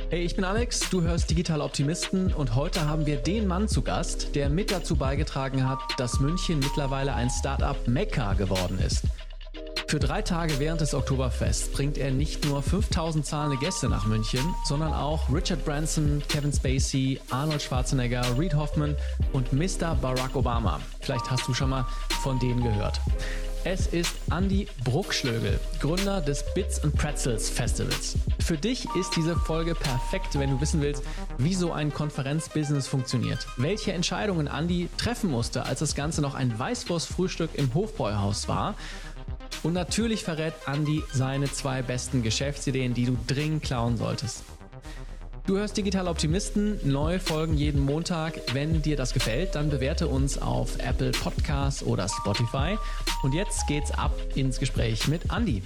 Hey, ich bin Alex, du hörst Digital Optimisten und heute haben wir den Mann zu Gast, der mit dazu beigetragen hat, dass München mittlerweile ein Startup-Mekka geworden ist. Für 3 Tage während des Oktoberfests bringt er nicht nur 5000 zahlende Gäste nach München, sondern auch Richard Branson, Kevin Spacey, Arnold Schwarzenegger, Reid Hoffman und Mr. Barack Obama. Vielleicht hast du schon mal von denen gehört. Es ist Andi Bruckschlögl, Gründer des Bits & Pretzels Festivals. Für dich ist diese Folge perfekt, wenn du wissen willst, wie so ein Konferenzbusiness funktioniert. Welche Entscheidungen Andi treffen musste, als das Ganze noch ein Weißwurstfrühstück im Hofbräuhaus war. Und natürlich verrät Andi seine 2 besten Geschäftsideen, die du dringend klauen solltest. Du hörst Digital Optimisten, neue Folgen jeden Montag. Wenn dir das gefällt, dann bewerte uns auf Apple Podcasts oder Spotify. Und jetzt geht's ab ins Gespräch mit Andi.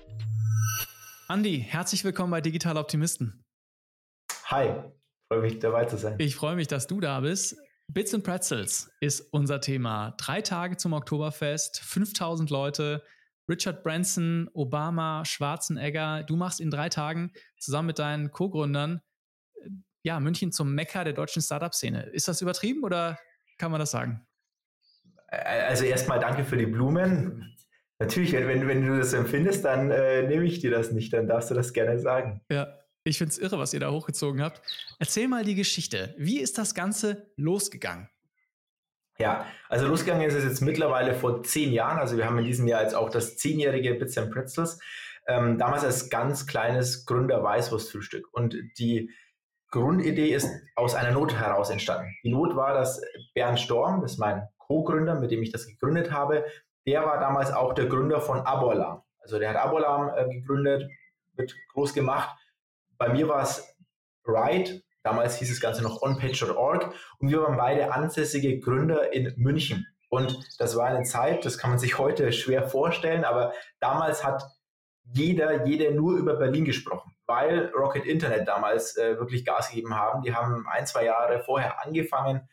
Andi, herzlich willkommen bei Digital Optimisten. Hi, freue mich dabei zu sein. Ich freue mich, dass du da bist. Bits & Pretzels ist unser Thema. 3 Tage zum Oktoberfest, 5000 Leute, Richard Branson, Obama, Schwarzenegger. Du machst in 3 Tagen zusammen mit deinen Co-Gründern München zum Mekka der deutschen Startup-Szene. Ist das übertrieben oder kann man das sagen? Also erstmal danke für die Blumen. Natürlich, wenn du das empfindest, dann nehme ich dir das nicht, dann darfst du das gerne sagen. Ja, ich finde es irre, was ihr da hochgezogen habt. Erzähl mal die Geschichte. Wie ist das Ganze losgegangen? Ja, also losgegangen ist es jetzt mittlerweile vor 10 Jahren. Also wir haben in diesem Jahr jetzt auch das 10-jährige Bits & Pretzels. Damals als ganz kleines Gründer-Weißwurstfrühstück. Und die Grundidee ist aus einer Not heraus entstanden. Die Not war, dass Bernd Storm, das ist mein Co-Gründer, mit dem ich das gegründet habe, der war damals auch der Gründer von Aboalarm. Also der hat Aboalarm gegründet, wird groß gemacht. Bei mir war es Ride. Damals hieß das Ganze noch onpage.org und wir waren beide ansässige Gründer in München. Und das war eine Zeit, das kann man sich heute schwer vorstellen, aber damals hat jede nur über Berlin gesprochen, weil Rocket Internet damals wirklich Gas gegeben haben. Die haben 1-2 Jahre vorher angefangen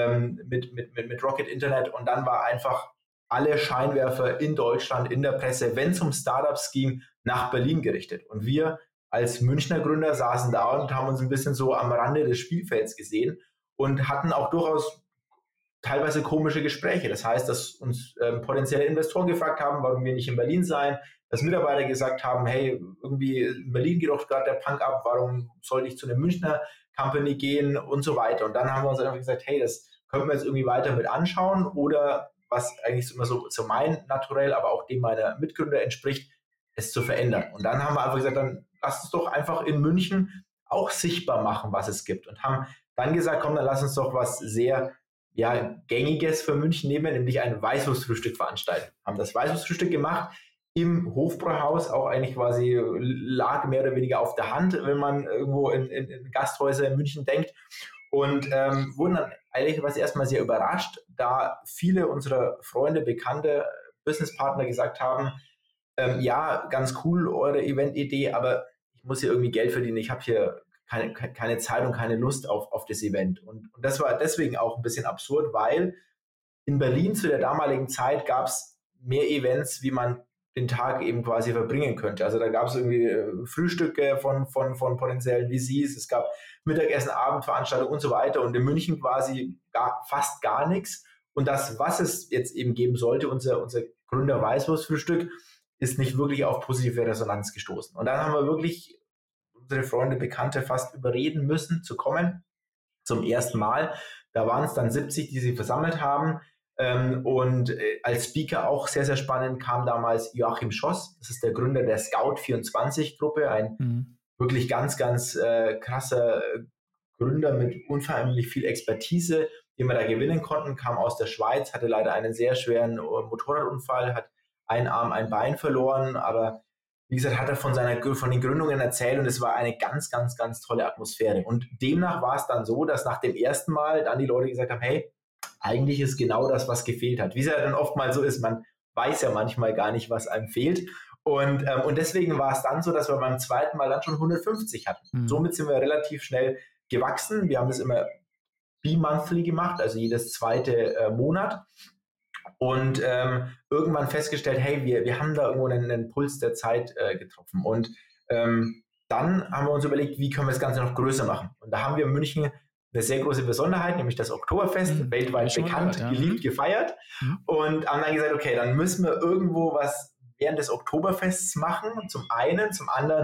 mit Rocket Internet und dann war einfach alle Scheinwerfer in Deutschland, in der Presse, wenn es um Startups ging, nach Berlin gerichtet. Und wir als Münchner Gründer saßen da und haben uns ein bisschen so am Rande des Spielfelds gesehen und hatten auch durchaus teilweise komische Gespräche. Das heißt, dass uns potenzielle Investoren gefragt haben, warum wir nicht in Berlin seien, dass Mitarbeiter gesagt haben, hey, irgendwie in Berlin geht doch gerade der Punk ab, warum sollte ich zu einer Münchner Company gehen und so weiter. Und dann haben wir uns einfach gesagt, hey, das könnten wir jetzt irgendwie weiter mit anschauen oder was eigentlich immer so mein Naturell, aber auch dem meiner Mitgründer entspricht, es zu verändern. Und dann haben wir einfach gesagt, dann lass uns doch einfach in München auch sichtbar machen, was es gibt. Und haben dann gesagt, komm, dann lass uns doch was sehr Gängiges für München nehmen, nämlich ein Weißwurstfrühstück veranstalten. Haben das Weißwurstfrühstück gemacht im Hofbräuhaus, auch eigentlich quasi lag mehr oder weniger auf der Hand, wenn man irgendwo in Gasthäuser in München denkt. Und wurden dann eigentlich erstmal sehr überrascht, da viele unserer Freunde, Bekannte, Businesspartner gesagt haben, ja, ganz cool, eure Event-Idee, aber ich muss hier irgendwie Geld verdienen. Ich habe hier keine Zeit und keine Lust auf das Event. Und das war deswegen auch ein bisschen absurd, weil in Berlin zu der damaligen Zeit gab es mehr Events, wie man den Tag eben quasi verbringen könnte. Also da gab es irgendwie Frühstücke von potenziellen VCs, es gab Mittagessen, Abendveranstaltungen und so weiter. Und in München quasi fast gar nichts. Und das, was es jetzt eben geben sollte, unser Gründer Weißwurstfrühstück, ist nicht wirklich auf positive Resonanz gestoßen. Und dann haben wir wirklich unsere Freunde, Bekannte fast überreden müssen, zu kommen zum ersten Mal. Da waren es dann 70, die sich versammelt haben. Und als Speaker auch sehr, sehr spannend kam damals Joachim Schoss. Das ist der Gründer der Scout24-Gruppe, ein wirklich ganz, ganz krasser Gründer mit unheimlich viel Expertise, den wir da gewinnen konnten, kam aus der Schweiz, hatte leider einen sehr schweren Motorradunfall, hat ein Arm, ein Bein verloren, aber wie gesagt, hat er von den Gründungen erzählt und es war eine ganz, ganz, ganz tolle Atmosphäre. Und demnach war es dann so, dass nach dem ersten Mal dann die Leute gesagt haben, hey, eigentlich ist genau das, was gefehlt hat. Wie es ja dann oftmals so ist, man weiß ja manchmal gar nicht, was einem fehlt. Und deswegen war es dann so, dass wir beim zweiten Mal dann schon 150 hatten. Somit sind wir relativ schnell gewachsen. Wir haben das immer bi-monthly gemacht, also jedes zweite Monat. Und irgendwann festgestellt, hey, wir haben da irgendwo einen Puls der Zeit getroffen. Und dann haben wir uns überlegt, wie können wir das Ganze noch größer machen. Und da haben wir in München eine sehr große Besonderheit, nämlich das Oktoberfest, weltweit bekannt, geliebt, gefeiert. Und haben dann gesagt, okay, dann müssen wir irgendwo was während des Oktoberfests machen, zum einen, zum anderen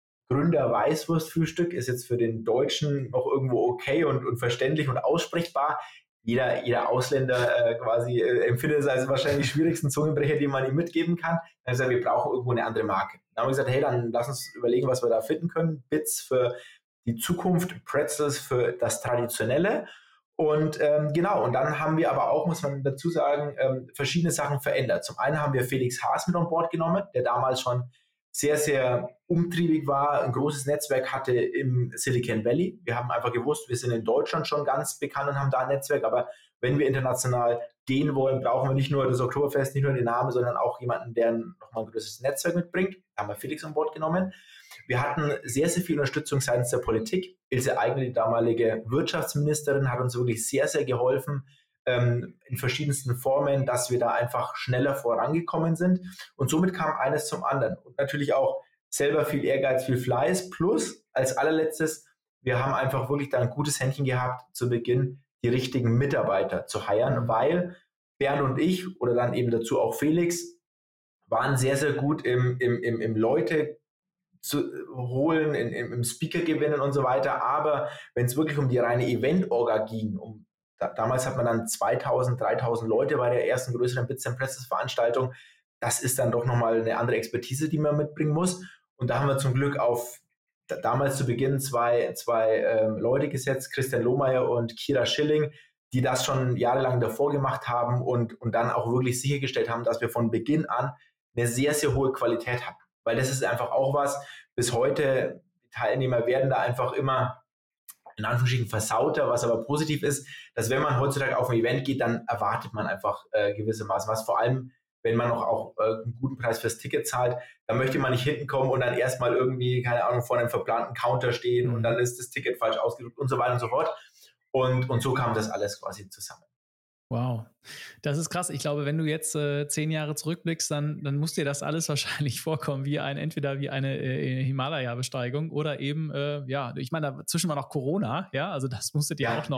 Gründer-Weißwurst-Frühstück ist jetzt für den Deutschen noch irgendwo okay und verständlich und aussprechbar. Jeder Ausländer empfindet es als wahrscheinlich schwierigsten Zungenbrecher, den man ihm mitgeben kann. Dann haben wir gesagt, wir brauchen irgendwo eine andere Marke. Dann haben wir gesagt, hey, dann lass uns überlegen, was wir da finden können. Bits für die Zukunft, Pretzels für das Traditionelle. Und und dann haben wir aber auch, muss man dazu sagen, verschiedene Sachen verändert. Zum einen haben wir Felix Haas mit an Bord genommen, der damals schon sehr, sehr umtriebig war, ein großes Netzwerk hatte im Silicon Valley. Wir haben einfach gewusst, wir sind in Deutschland schon ganz bekannt und haben da ein Netzwerk, aber wenn wir international gehen wollen, brauchen wir nicht nur das Oktoberfest, nicht nur den Namen, sondern auch jemanden, der nochmal ein größeres Netzwerk mitbringt. Da haben wir Felix an Bord genommen. Wir hatten sehr, sehr viel Unterstützung seitens der Politik. Ilse Aigner, die damalige Wirtschaftsministerin, hat uns wirklich sehr, sehr geholfen, in verschiedensten Formen, dass wir da einfach schneller vorangekommen sind. Und somit kam eines zum anderen. Und natürlich auch selber viel Ehrgeiz, viel Fleiß. Plus, als allerletztes, wir haben einfach wirklich da ein gutes Händchen gehabt, zu Beginn die richtigen Mitarbeiter zu hiren, weil Bernd und ich oder dann eben dazu auch Felix waren sehr, sehr gut im Leute zu holen, im Speaker gewinnen und so weiter. Aber wenn es wirklich um die reine Event-Orga ging, damals hat man dann 2000, 3000 Leute bei der ersten größeren Bits & Pretzels Veranstaltung. Das ist dann doch nochmal eine andere Expertise, die man mitbringen muss. Und da haben wir zum Glück auf damals zu Beginn zwei Leute gesetzt, Christian Lohmeier und Kira Schilling, die das schon jahrelang davor gemacht haben und dann auch wirklich sichergestellt haben, dass wir von Beginn an eine sehr, sehr hohe Qualität haben. Weil das ist einfach auch was, bis heute, die Teilnehmer werden da einfach immer in Anführungsstrichen versauter, was aber positiv ist, dass wenn man heutzutage auf ein Event geht, dann erwartet man einfach gewissermaßen was. Vor allem, wenn man noch auch einen guten Preis fürs Ticket zahlt, dann möchte man nicht hinten kommen und dann erstmal irgendwie, keine Ahnung, vor einem verplanten Counter stehen und dann ist das Ticket falsch ausgedruckt und so weiter und so fort. Und so kam das alles quasi zusammen. Wow, das ist krass. Ich glaube, wenn du jetzt 10 Jahre zurückblickst, dann muss dir das alles wahrscheinlich vorkommen, entweder wie eine Himalaya-Besteigung oder eben, ich meine, dazwischen war noch Corona, ja, also das musstet ihr auch noch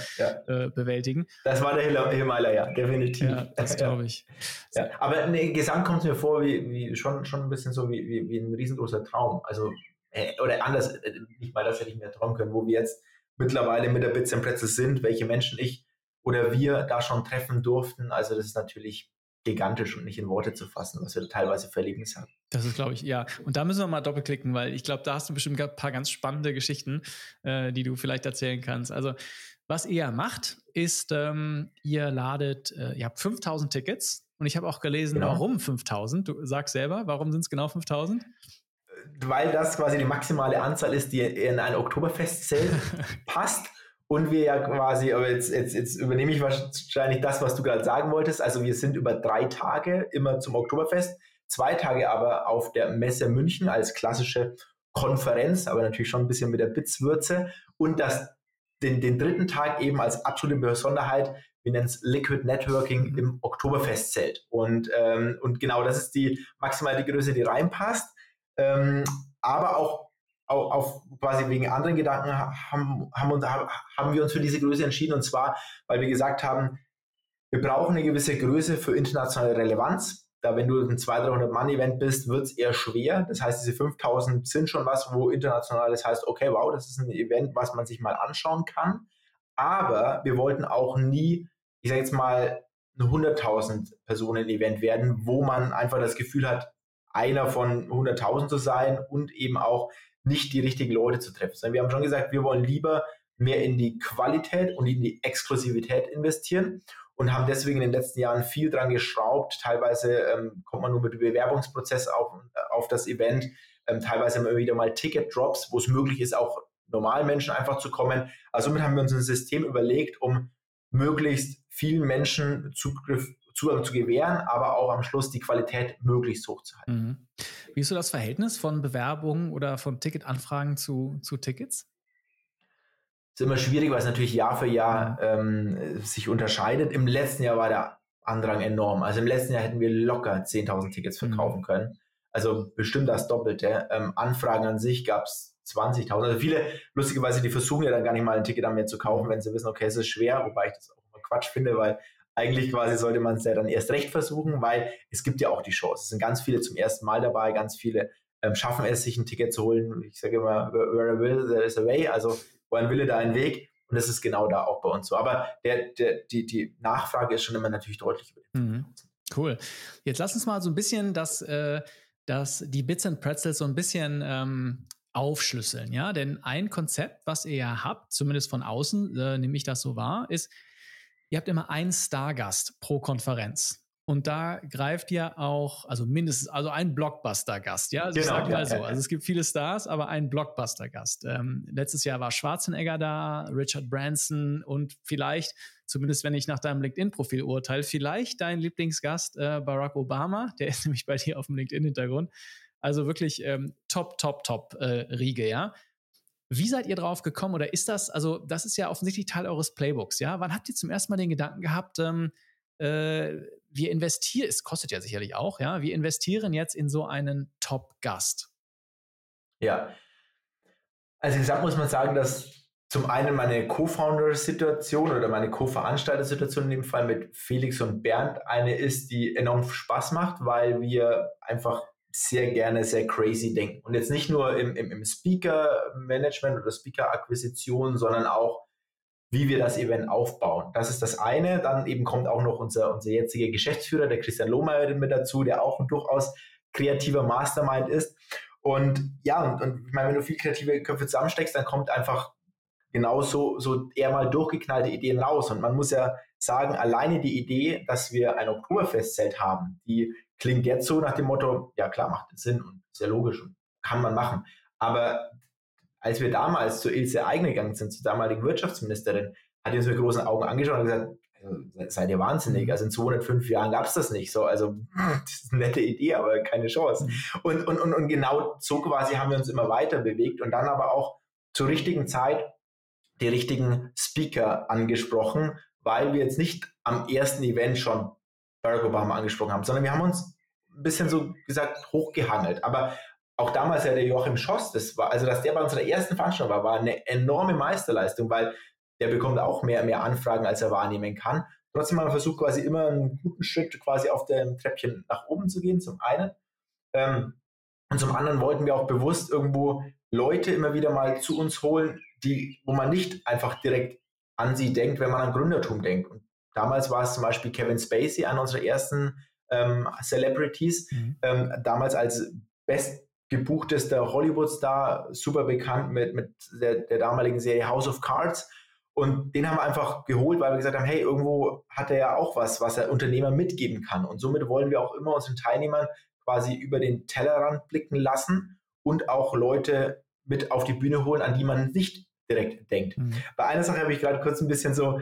bewältigen. Das war der Himalaya, definitiv. Ja, das glaube ich. Ja. Aber gesamt kommt es mir vor, wie schon ein bisschen so wie ein riesengroßer Traum. Also, oder anders, nicht mal das hätte ich mir träumen können, wo wir jetzt mittlerweile mit der Bits & Pretzels sind, welche Menschen ich oder wir da schon treffen durften. Also das ist natürlich gigantisch und nicht in Worte zu fassen, was wir teilweise für Erlebnisse haben. Das ist, glaube ich, ja. Und da müssen wir mal doppelklicken, weil ich glaube, da hast du bestimmt ein paar ganz spannende Geschichten, die du vielleicht erzählen kannst. Also was ihr macht, ist, ihr habt 5000 Tickets und ich habe auch gelesen, Warum 5000? Du sagst selber, warum sind es genau 5000? Weil das quasi die maximale Anzahl ist, die in ein Oktoberfestzelt passt. Und wir ja quasi, aber jetzt übernehme ich wahrscheinlich das, was du gerade sagen wolltest. Also wir sind über 3 Tage immer zum Oktoberfest, 2 Tage aber auf der Messe München als klassische Konferenz, aber natürlich schon ein bisschen mit der Bits-Würze. Und den 3. Tag eben als absolute Besonderheit, wir nennen es Liquid Networking im Oktoberfestzelt. Und genau, das ist die maximale Größe, die reinpasst. Aber auch auf quasi wegen anderen Gedanken haben wir uns für diese Größe entschieden, und zwar, weil wir gesagt haben, wir brauchen eine gewisse Größe für internationale Relevanz. Da, wenn du ein 200-300-Mann-Event bist, wird es eher schwer. Das heißt, diese 5000 sind schon was, wo international das heißt, okay, wow, das ist ein Event, was man sich mal anschauen kann. Aber wir wollten auch nie, ich sage jetzt mal, ein 100.000 Personen-Event werden, wo man einfach das Gefühl hat, einer von 100.000 zu sein und eben auch nicht die richtigen Leute zu treffen. Sondern wir haben schon gesagt, wir wollen lieber mehr in die Qualität und in die Exklusivität investieren und haben deswegen in den letzten Jahren viel dran geschraubt. Teilweise kommt man nur mit dem Bewerbungsprozess auf das Event, teilweise immer wieder mal Ticket-Drops, wo es möglich ist, auch normalen Menschen einfach zu kommen. Also somit haben wir uns ein System überlegt, um möglichst vielen Menschen Zugang zu gewähren, aber auch am Schluss die Qualität möglichst hoch zu halten. Mhm. Wie ist so das Verhältnis von Bewerbungen oder von Ticketanfragen zu Tickets? Das ist immer schwierig, weil es natürlich Jahr für Jahr sich unterscheidet. Im letzten Jahr war der Andrang enorm. Also im letzten Jahr hätten wir locker 10.000 Tickets verkaufen können. Also bestimmt das Doppelte. Anfragen an sich gab es 20.000. Also viele, lustigerweise, die versuchen ja dann gar nicht mal ein Ticket an mir zu kaufen, wenn sie wissen, okay, es ist schwer, wobei ich das auch immer Quatsch finde, weil eigentlich quasi sollte man es ja dann erst recht versuchen, weil es gibt ja auch die Chance. Es sind ganz viele zum ersten Mal dabei, ganz viele schaffen es, sich ein Ticket zu holen. Ich sage immer, where a will, there is a way. Also wo ein Wille, da ein Weg. Und das ist genau da auch bei uns so. Aber die Nachfrage ist schon immer natürlich deutlich über den Cool. Jetzt lass uns mal so ein bisschen die Bits and Pretzels so ein bisschen aufschlüsseln. Ja? Denn ein Konzept, was ihr ja habt, zumindest von außen, nehme ich das so wahr, ist, ihr habt immer einen Stargast pro Konferenz. Und da greift ihr auch, also mindestens, also ein Blockbuster-Gast, ja? Also ich sag mal so. Also es gibt viele Stars, aber ein Blockbuster-Gast. Letztes Jahr war Schwarzenegger da, Richard Branson und vielleicht, zumindest wenn ich nach deinem LinkedIn-Profil urteile, vielleicht dein Lieblingsgast Barack Obama, der ist nämlich bei dir auf dem LinkedIn-Hintergrund. Also wirklich top Riege, ja? Wie seid ihr drauf gekommen oder ist das, also das ist ja offensichtlich Teil eures Playbooks, ja? Wann habt ihr zum ersten Mal den Gedanken gehabt, wir investieren, es kostet ja sicherlich auch, ja, wir investieren jetzt in so einen Top-Gast? Ja, also insgesamt muss man sagen, dass zum einen meine Co-Founder-Situation oder meine Co-Veranstalter-Situation in dem Fall mit Felix und Bernd eine ist, die enorm Spaß macht, weil wir einfach sehr gerne sehr crazy denken. Und jetzt nicht nur im Speaker-Management oder Speaker-Akquisition, sondern auch, wie wir das Event aufbauen. Das ist das eine. Dann eben kommt auch noch unser jetziger Geschäftsführer, der Christian Lohmeier, mit dazu, der auch ein durchaus kreativer Mastermind ist. Und ja, und ich meine, wenn du viel kreative Köpfe zusammensteckst, dann kommt einfach genauso so eher mal durchgeknallte Ideen raus. Und man muss ja sagen, alleine die Idee, dass wir ein Oktoberfestzelt haben, die klingt jetzt so nach dem Motto, ja klar, macht Sinn und sehr logisch und kann man machen. Aber als wir damals zu Ilse Aigner gegangen sind, zur damaligen Wirtschaftsministerin, hat die uns mit großen Augen angeschaut und gesagt, seid ihr wahnsinnig, also in 205 Jahren gab es das nicht so, also das ist eine nette Idee, aber keine Chance. Und genau so quasi haben wir uns immer weiter bewegt und dann aber auch zur richtigen Zeit die richtigen Speaker angesprochen, weil wir jetzt nicht am ersten Event schon Barack Obama angesprochen haben, sondern wir haben uns ein bisschen so gesagt hochgehangelt, aber auch damals ja der Joachim Schoss, dass der bei unserer ersten Veranstaltung war eine enorme Meisterleistung, weil der bekommt auch mehr Anfragen, als er wahrnehmen kann. Trotzdem haben wir versucht, quasi immer einen guten Schritt quasi auf dem Treppchen nach oben zu gehen, zum einen. Und zum anderen wollten wir auch bewusst irgendwo Leute immer wieder mal zu uns holen, wo man nicht einfach direkt an sie denkt, wenn man an Gründertum denkt. Und damals war es zum Beispiel Kevin Spacey, einer unserer ersten Celebrities, damals als bestgebuchtester Hollywood-Star, super bekannt mit der damaligen Serie House of Cards. Und den haben wir einfach geholt, weil wir gesagt haben, hey, irgendwo hat er ja auch was er Unternehmer mitgeben kann. Und somit wollen wir auch immer unseren Teilnehmern quasi über den Tellerrand blicken lassen und auch Leute mit auf die Bühne holen, an die man nicht direkt denkt. Bei einer Sache habe ich gerade kurz ein bisschen so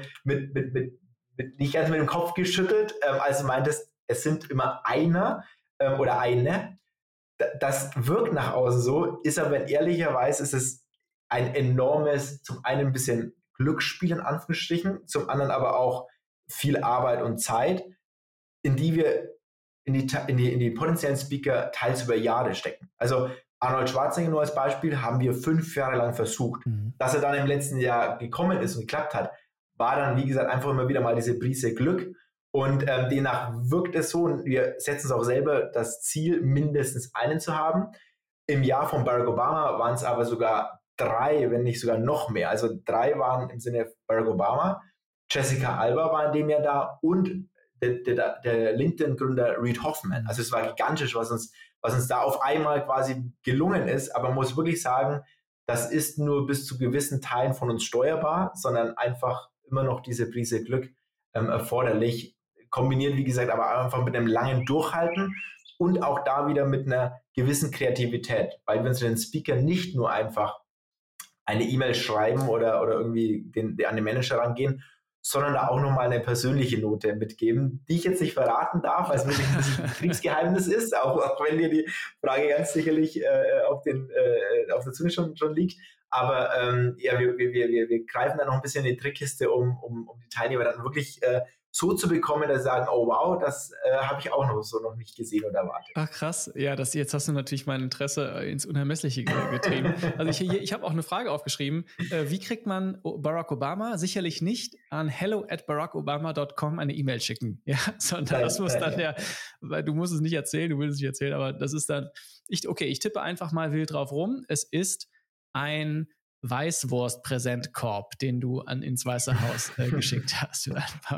nicht ganz mit dem Kopf geschüttelt, als du meintest, es sind immer einer oder eine. Das wirkt nach außen so, ist aber ehrlicherweise ist es ein enormes, zum einen ein bisschen Glücksspiel in Anführungsstrichen, zum anderen aber auch viel Arbeit und Zeit, in die wir in die potenziellen Speaker teils über Jahre stecken. Also Arnold Schwarzenegger nur als Beispiel haben wir 5 Jahre lang versucht. Dass er dann im letzten Jahr gekommen ist und geklappt hat, war dann, wie gesagt, einfach immer wieder mal diese Prise Glück. Und demnach wirkt es so, und wir setzen es auch selber das Ziel, mindestens einen zu haben. Im Jahr von Barack Obama waren es aber sogar 3, wenn nicht sogar noch mehr. Also 3 waren im Sinne Barack Obama. Jessica Alba war in dem Jahr da und der LinkedIn-Gründer Reid Hoffman. Also es war gigantisch, was uns da auf einmal quasi gelungen ist. Aber man muss wirklich sagen, das ist nur bis zu gewissen Teilen von uns steuerbar, sondern einfach immer noch diese Prise Glück erforderlich. Kombiniert, wie gesagt, aber einfach mit einem langen Durchhalten und auch da wieder mit einer gewissen Kreativität, weil wir uns den Speaker nicht nur einfach eine E-Mail schreiben oder irgendwie an den Manager rangehen, sondern da auch nochmal eine persönliche Note mitgeben, die ich jetzt nicht verraten darf, weil es wirklich ein Kriegsgeheimnis ist, auch wenn dir die Frage ganz sicherlich auf der Zunge schon liegt. Aber ja, wir greifen da noch ein bisschen in die Trickkiste, um die Teilnehmer dann wirklich so zu bekommen, dass sie sagen, oh wow, das habe ich auch noch nicht gesehen oder erwartet. Ach krass, ja, jetzt hast du natürlich mein Interesse ins Unermessliche getrieben. Also ich habe auch eine Frage aufgeschrieben. Wie kriegt man Barack Obama? Sicherlich nicht an hello@barackobama.com eine E-Mail schicken, ja, sondern das muss dann weil du musst es nicht erzählen, du willst es nicht erzählen, aber das ist dann, ich tippe einfach mal wild drauf rum. Es ist ein Weißwurst-Präsentkorb, den du ins Weiße Haus geschickt hast.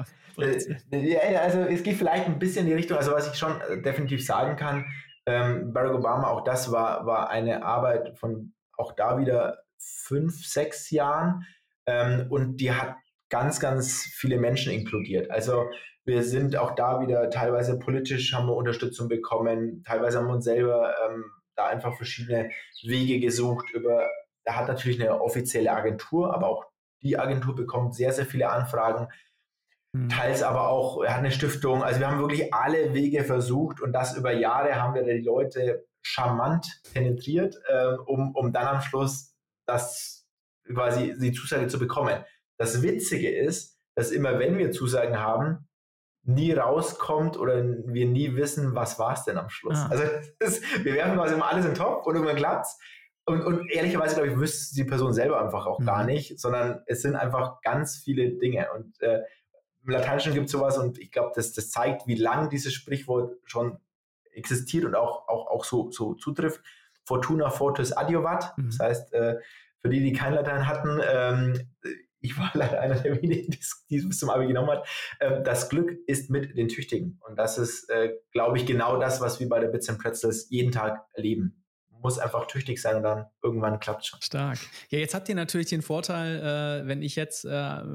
Ja, also es geht vielleicht ein bisschen in die Richtung, also was ich schon definitiv sagen kann, Barack Obama, auch das war eine Arbeit von auch da wieder 5, 6 Jahren und die hat ganz, ganz viele Menschen inkludiert. Also wir sind auch da wieder teilweise politisch, haben wir Unterstützung bekommen, teilweise haben wir uns selber da einfach verschiedene Wege gesucht. Er hat natürlich eine offizielle Agentur, aber auch die Agentur bekommt sehr, sehr viele Anfragen. Teils aber auch, er hat eine Stiftung. Also wir haben wirklich alle Wege versucht und das über Jahre haben wir die Leute charmant penetriert, um dann am Schluss das quasi die Zusage zu bekommen. Das Witzige ist, dass immer wenn wir Zusagen haben, nie rauskommt oder wir nie wissen, was war es denn am Schluss. Also wir werfen quasi immer alles in den Topf und irgendwann klappt's. Und ehrlicherweise, glaube ich, wüsste die Person selber einfach auch gar nicht, sondern es sind einfach ganz viele Dinge. Und im Lateinischen gibt es sowas und ich glaube, das zeigt, wie lang dieses Sprichwort schon existiert und auch so zutrifft. Fortuna fortis adiuvat. Das heißt, für die kein Latein hatten, ich war leider einer der wenigen, die es bis zum Abi genommen hat, das Glück ist mit den Tüchtigen. Und das ist, glaube ich, genau das, was wir bei der Bits & Pretzels jeden Tag erleben. Muss einfach tüchtig sein und dann irgendwann klappt es schon. Stark. Ja, jetzt habt ihr natürlich den Vorteil, wenn jetzt,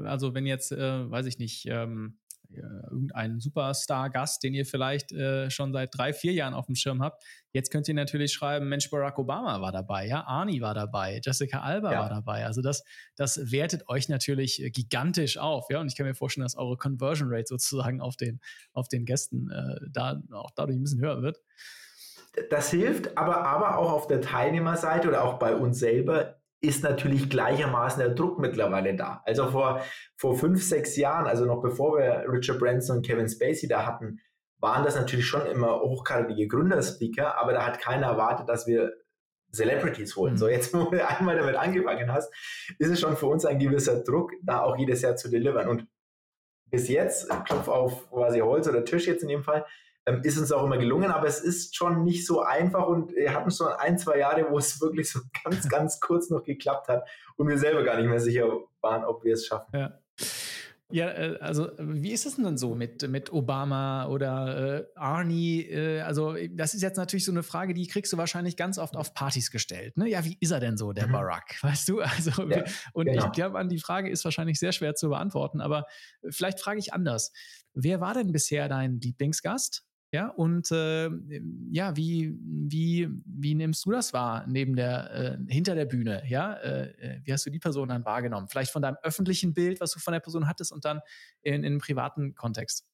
weiß ich nicht, irgendein Superstar-Gast, den ihr vielleicht schon seit 3, 4 Jahren auf dem Schirm habt, jetzt könnt ihr natürlich schreiben, Mensch, Barack Obama war dabei, ja, Arnie war dabei, Jessica Alba war dabei. Also das wertet euch natürlich gigantisch auf, ja, und ich kann mir vorstellen, dass eure Conversion Rate sozusagen auf den Gästen da auch dadurch ein bisschen höher wird. Das hilft, aber auch auf der Teilnehmerseite oder auch bei uns selber ist natürlich gleichermaßen der Druck mittlerweile da. Also vor 5, 6 Jahren, also noch bevor wir Richard Branson und Kevin Spacey da hatten, waren das natürlich schon immer hochkarätige Gründerspeaker, aber da hat keiner erwartet, dass wir Celebrities holen. So, jetzt, wo du einmal damit angefangen hast, ist es schon für uns ein gewisser Druck, da auch jedes Jahr zu delivern. Und bis jetzt, Klopf auf quasi Holz oder Tisch jetzt in dem Fall, ist uns auch immer gelungen, aber es ist schon nicht so einfach und wir hatten schon 1, 2 Jahre, wo es wirklich so ganz, ganz kurz noch geklappt hat und wir selber gar nicht mehr sicher waren, ob wir es schaffen. Ja, also wie ist es denn dann so mit Obama oder Arnie? Also das ist jetzt natürlich so eine Frage, die kriegst du wahrscheinlich ganz oft auf Partys gestellt. Ne? Ja, wie ist er denn so, der Barack? Weißt du? Also, ich glaube, die Frage ist wahrscheinlich sehr schwer zu beantworten, aber vielleicht frage ich anders. Wer war denn bisher dein Lieblingsgast? Ja, und wie nimmst du das wahr hinter der Bühne? Ja, wie hast du die Person dann wahrgenommen? Vielleicht von deinem öffentlichen Bild, was du von der Person hattest und dann in einem privaten Kontext.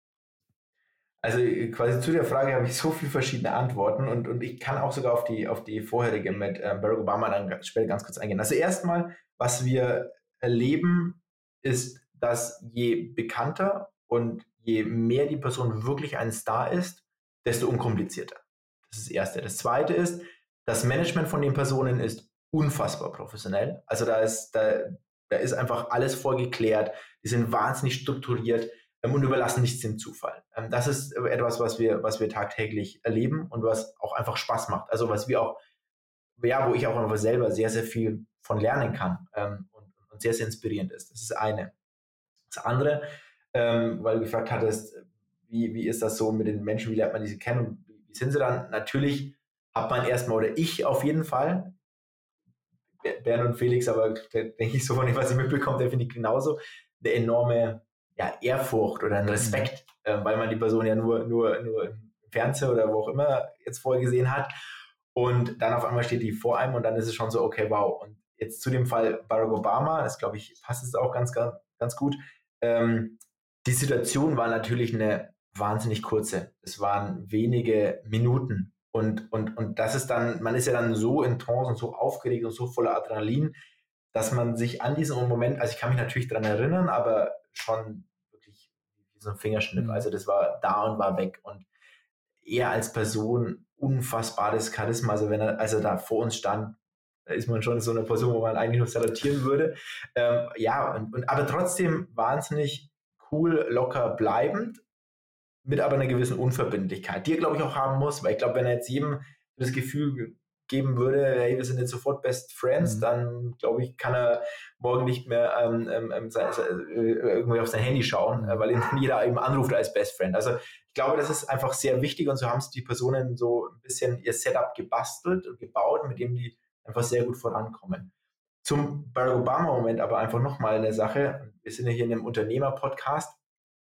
Also quasi zu der Frage habe ich so viele verschiedene Antworten und ich kann auch sogar auf die vorherige mit Barack Obama dann später ganz kurz eingehen. Also erstmal, was wir erleben, ist, dass je bekannter und je mehr die Person wirklich ein Star ist, desto unkomplizierter. Das ist das Erste. Das Zweite ist, das Management von den Personen ist unfassbar professionell. Also da ist einfach alles vorgeklärt. Die sind wahnsinnig strukturiert und überlassen nichts dem Zufall. Das ist etwas, was wir tagtäglich erleben und was auch einfach Spaß macht. Also was wir auch, wo ich auch einfach selber sehr, sehr viel von lernen kann und sehr, sehr inspirierend ist. Das ist das eine. Das andere, weil du gefragt hattest, wie ist das so mit den Menschen, wie lernt man diese kennen und wie sind sie dann? Natürlich hat man erstmal, oder ich auf jeden Fall, Bernd und Felix, aber denke ich so von dem, was ich mitbekomme, der finde ich genauso, eine enorme Ehrfurcht oder einen Respekt, weil man die Person ja nur im Fernsehen oder wo auch immer jetzt vorher gesehen hat und dann auf einmal steht die vor einem und dann ist es schon so, okay, wow. Und jetzt zu dem Fall Barack Obama, das glaube ich, passt es auch ganz, ganz, ganz gut. Die Situation war natürlich eine wahnsinnig kurze. Es waren wenige Minuten Und das ist dann, man ist ja dann so in Trance und so aufgeregt und so voller Adrenalin, dass man sich an diesen Moment, also ich kann mich natürlich daran erinnern, aber schon wirklich wie so ein Fingerschnipp. Also das war da und war weg. Und er als Person unfassbares Charisma. Also als er da vor uns stand, da ist man schon so eine Person, wo man eigentlich nur salutieren würde. Aber trotzdem wahnsinnig cool, locker bleibend, mit aber einer gewissen Unverbindlichkeit, die er, glaube ich, auch haben muss, weil ich glaube, wenn er jetzt jedem das Gefühl geben würde, hey, wir sind jetzt sofort Best Friends, dann, glaube ich, kann er morgen nicht mehr irgendwie auf sein Handy schauen, weil ihn jeder eben anruft als Best Friend. Also ich glaube, das ist einfach sehr wichtig und so haben es die Personen so ein bisschen ihr Setup gebastelt und gebaut, mit dem die einfach sehr gut vorankommen. Zum Barack Obama-Moment aber einfach nochmal eine Sache. Wir sind ja hier in einem Unternehmer-Podcast,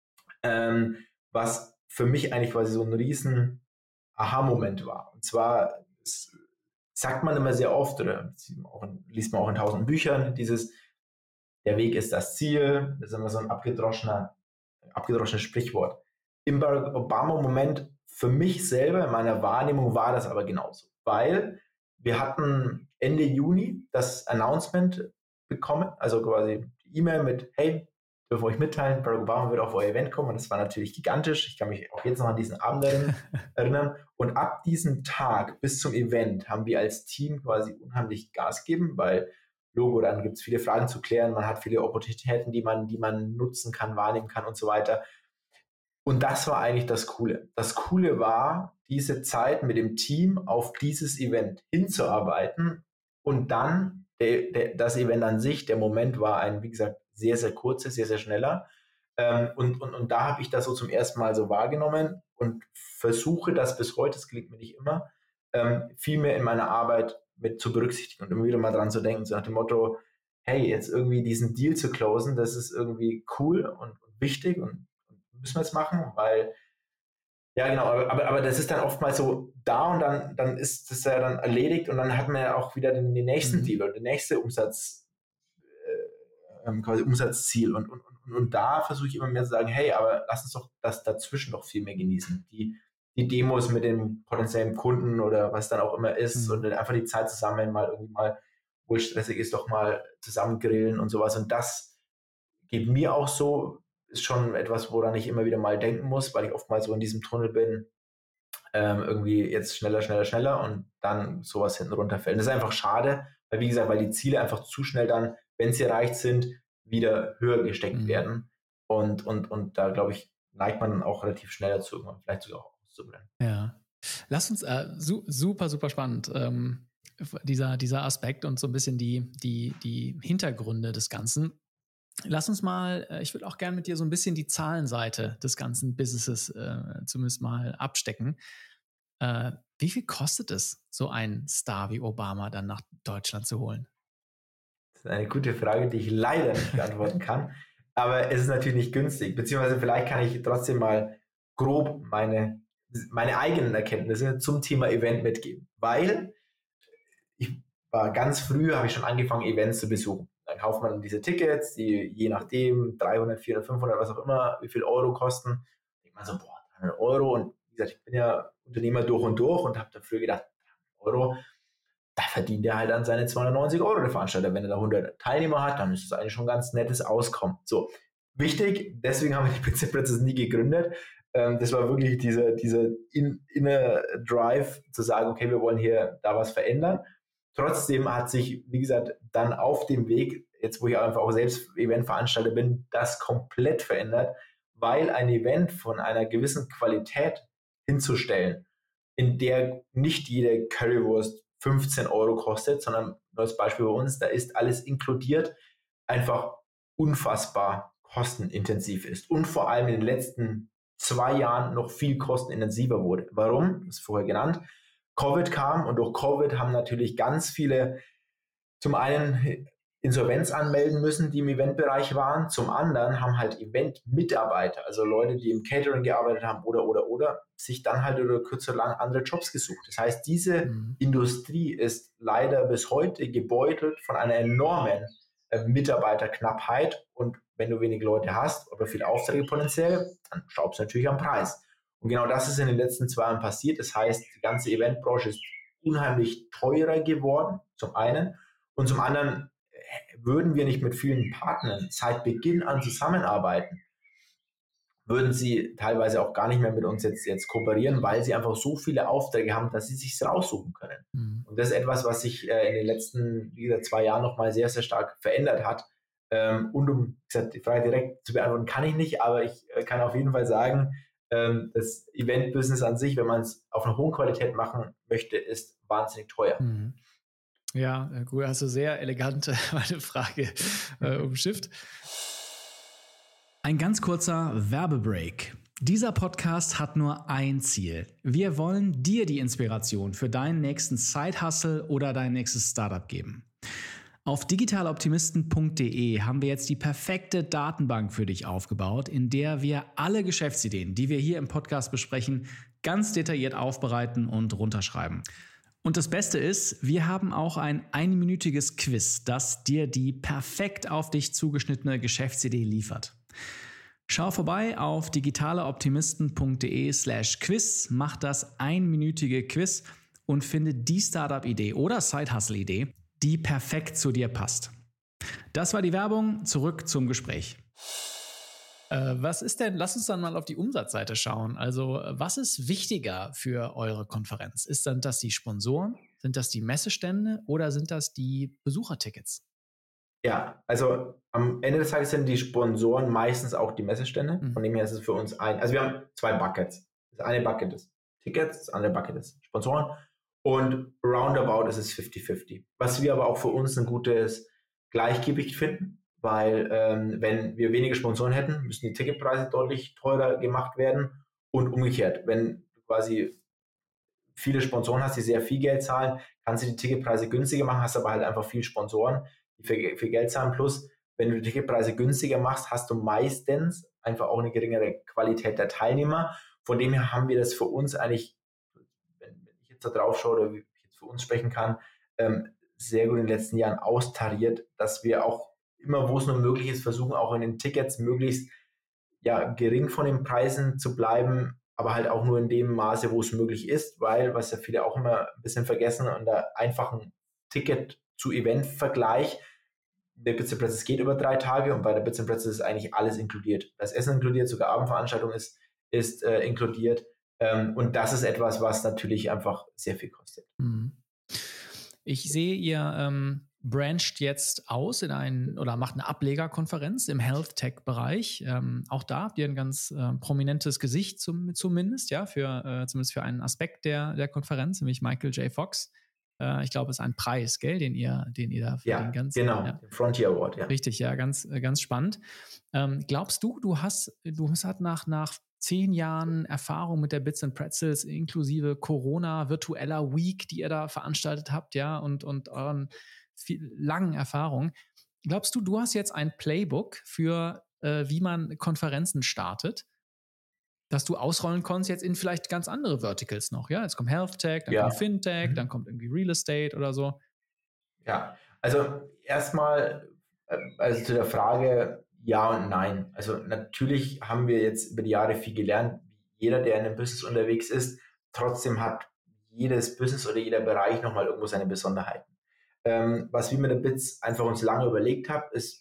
was für mich eigentlich quasi so ein riesen Aha-Moment war. Und zwar sagt man immer sehr oft, oder liest man auch in 1000 Büchern, der Weg ist das Ziel, das ist immer so ein abgedroschenes Sprichwort. Im Barack Obama-Moment für mich selber, in meiner Wahrnehmung, war das aber genauso. Weil wir hatten Ende Juni das Announcement bekommen, also quasi die E-Mail mit, hey, dürfen wir euch mitteilen, Barack Obama wird auf euer Event kommen und das war natürlich gigantisch. Ich kann mich auch jetzt noch an diesen Abend erinnern. Und ab diesem Tag bis zum Event haben wir als Team quasi unheimlich Gas gegeben, weil Logo, dann gibt es viele Fragen zu klären, man hat viele Opportunitäten, die man nutzen kann, wahrnehmen kann und so weiter. Und das war eigentlich das Coole. Das Coole war, diese Zeit mit dem Team auf dieses Event hinzuarbeiten und dann das Event an sich, der Moment war ein, wie gesagt, sehr, sehr kurzes, sehr, sehr schneller. Und da habe ich das so zum ersten Mal so wahrgenommen und versuche das bis heute, das gelingt mir nicht immer, viel mehr in meiner Arbeit mit zu berücksichtigen und immer wieder mal dran zu denken, so nach dem Motto, hey, jetzt irgendwie diesen Deal zu closen, das ist irgendwie cool und wichtig und müssen wir es machen, weil ja, genau, aber das ist dann oftmals so da und dann ist das ja dann erledigt und dann hat man ja auch wieder den nächsten Deal oder den nächsten quasi Umsatzziel und da versuche ich immer mehr zu sagen, hey, aber lass uns doch das dazwischen noch viel mehr genießen. Die Demos mit den potenziellen Kunden oder was dann auch immer ist und dann einfach die Zeit zusammen mal irgendwie mal, wo es stressig ist, doch mal zusammen grillen und sowas und das geht mir auch so, ist schon etwas, woran ich immer wieder mal denken muss, weil ich oftmals so in diesem Tunnel bin, irgendwie jetzt schneller und dann sowas hinten runterfällt. Das ist einfach schade, weil wie gesagt, weil die Ziele einfach zu schnell dann, wenn sie erreicht sind, wieder höher gesteckt werden und da, glaube ich, neigt man dann auch relativ schnell dazu, irgendwann vielleicht sogar auch auszubrennen. Ja, lass uns, super, super spannend, dieser Aspekt und so ein bisschen die Hintergründe des Ganzen. Lass uns mal, ich würde auch gerne mit dir so ein bisschen die Zahlenseite des ganzen Businesses zumindest mal abstecken. Wie viel kostet es, so einen Star wie Obama dann nach Deutschland zu holen? Das ist eine gute Frage, die ich leider nicht beantworten kann. Aber es ist natürlich nicht günstig. Beziehungsweise vielleicht kann ich trotzdem mal grob meine eigenen Erkenntnisse zum Thema Event mitgeben. Weil ich war ganz früh, habe ich schon angefangen, Events zu besuchen. Dann kauft man diese Tickets, die je nachdem 300, 400, 500, was auch immer, wie viel Euro kosten. Da denkt man so, 300 Euro. Und wie gesagt, ich bin ja Unternehmer durch und habe da früher gedacht, 300 Euro, da verdient er halt an seine 290 Euro der Veranstalter. Wenn er da 100 Teilnehmer hat, dann ist das eigentlich schon ein ganz nettes Auskommen. So, wichtig, deswegen haben wir die Pizza Princess nie gegründet. Das war wirklich dieser inner Drive zu sagen, okay, wir wollen hier da was verändern. Trotzdem hat sich, wie gesagt, dann auf dem Weg, jetzt wo ich einfach auch selbst Eventveranstalter bin, das komplett verändert, weil ein Event von einer gewissen Qualität hinzustellen, in der nicht jede Currywurst 15 Euro kostet, sondern nur als Beispiel bei uns, da ist alles inkludiert, einfach unfassbar kostenintensiv ist und vor allem in den letzten 2 Jahren noch viel kostenintensiver wurde. Warum? Das ist vorher genannt. Covid kam und durch Covid haben natürlich ganz viele zum einen Insolvenz anmelden müssen, die im Eventbereich waren. Zum anderen haben halt Event-Mitarbeiter, also Leute, die im Catering gearbeitet haben oder, sich dann halt über kurz oder lang andere Jobs gesucht. Das heißt, diese Industrie ist leider bis heute gebeutelt von einer enormen Mitarbeiterknappheit und wenn du wenig Leute hast, aber viele Aufträge potenziell, dann schraubst du natürlich am Preis. Und genau das ist in den letzten 2 Jahren passiert. Das heißt, die ganze Eventbranche ist unheimlich teurer geworden, zum einen. Und zum anderen würden wir nicht mit vielen Partnern seit Beginn an zusammenarbeiten, würden sie teilweise auch gar nicht mehr mit uns jetzt kooperieren, weil sie einfach so viele Aufträge haben, dass sie sich raussuchen können. Mhm. Und das ist etwas, was sich in den letzten 2 Jahren nochmal sehr, sehr stark verändert hat. Und um die Frage direkt zu beantworten, kann ich nicht, aber ich kann auf jeden Fall sagen, das Event-Business an sich, wenn man es auf einer hohen Qualität machen möchte, ist wahnsinnig teuer. Mhm. Ja, gut, hast du sehr elegant meine Frage umschifft. Ein ganz kurzer Werbebreak. Dieser Podcast hat nur ein Ziel. Wir wollen dir die Inspiration für deinen nächsten Side-Hustle oder dein nächstes Startup geben. Auf digitaloptimisten.de haben wir jetzt die perfekte Datenbank für dich aufgebaut, in der wir alle Geschäftsideen, die wir hier im Podcast besprechen, ganz detailliert aufbereiten und runterschreiben. Und das Beste ist, wir haben auch ein einminütiges Quiz, das dir die perfekt auf dich zugeschnittene Geschäftsidee liefert. Schau vorbei auf digitaleoptimisten.de/quiz, mach das einminütige Quiz und finde die Startup-Idee oder Side-Hustle-Idee, die perfekt zu dir passt. Das war die Werbung, zurück zum Gespräch. Was ist denn, lass uns dann mal auf die Umsatzseite schauen. Also was ist wichtiger für eure Konferenz? Sind das die Sponsoren, sind das die Messestände oder sind das die Besuchertickets? Ja, also am Ende des Tages sind die Sponsoren meistens auch die Messestände. Von dem her ist es für uns also wir haben 2 Buckets. Das eine Bucket ist Tickets, das andere Bucket ist Sponsoren und roundabout ist es 50-50. Was wir aber auch für uns ein gutes Gleichgewicht finden, weil wenn wir weniger Sponsoren hätten, müssten die Ticketpreise deutlich teurer gemacht werden und umgekehrt. Wenn du quasi viele Sponsoren hast, die sehr viel Geld zahlen, kannst du die Ticketpreise günstiger machen, hast aber halt einfach viel Sponsoren, die viel Geld zahlen. Plus, wenn du die Ticketpreise günstiger machst, hast du meistens einfach auch eine geringere Qualität der Teilnehmer. Von dem her haben wir das für uns eigentlich, wenn ich jetzt da drauf schaue oder wie ich jetzt für uns sprechen kann, sehr gut in den letzten Jahren austariert, dass wir auch immer, wo es nur möglich ist, versuchen auch in den Tickets möglichst gering von den Preisen zu bleiben, aber halt auch nur in dem Maße, wo es möglich ist, weil, was ja viele auch immer ein bisschen vergessen, an der einfachen Ticket-zu-Event-Vergleich, der Bits & Pretzels geht über 3 Tage und bei der Bits & Pretzels ist eigentlich alles inkludiert. Das Essen inkludiert, sogar Abendveranstaltung ist inkludiert und das ist etwas, was natürlich einfach sehr viel kostet. Ich sehe, ihr brancht jetzt aus oder macht eine Ablegerkonferenz im Health-Tech-Bereich. Auch da habt ihr ein ganz prominentes Gesicht zumindest, zumindest für einen Aspekt der Konferenz, nämlich Michael J. Fox. Ich glaube, es ist ein Preis, gell, den ihr da für den ganzen... Genau, den Frontier Award, ja. Richtig, ja, ganz, ganz spannend. Glaubst du, du hast nach 10 Jahren Erfahrung mit der Bits & Pretzels inklusive Corona, virtueller Week, die ihr da veranstaltet habt, ja, und euren langen Erfahrung. Glaubst du, du hast jetzt ein Playbook für, wie man Konferenzen startet, dass du ausrollen konntest jetzt in vielleicht ganz andere Verticals noch, ja? Jetzt kommt Health Tech, dann kommt Fintech, dann kommt irgendwie Real Estate oder so. Ja, also erstmal, also zu der Frage ja und nein. Also natürlich haben wir jetzt über die Jahre viel gelernt. Jeder, der in einem Business unterwegs ist, trotzdem hat jedes Business oder jeder Bereich nochmal irgendwo seine Besonderheiten. Was wir mit der BITS einfach uns lange überlegt haben, ist,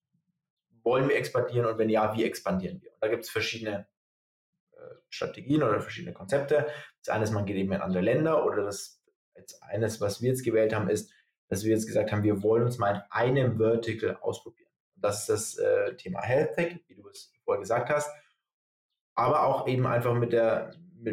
wollen wir expandieren und wenn ja, wie expandieren wir? Und da gibt es verschiedene Strategien oder verschiedene Konzepte. Das eine ist, man geht eben in andere Länder oder das eines, was wir jetzt gewählt haben, ist, dass wir jetzt gesagt haben, wir wollen uns mal in einem Vertical ausprobieren. Und das ist das Thema Health Tech, wie du es vorher gesagt hast, aber auch eben einfach mit der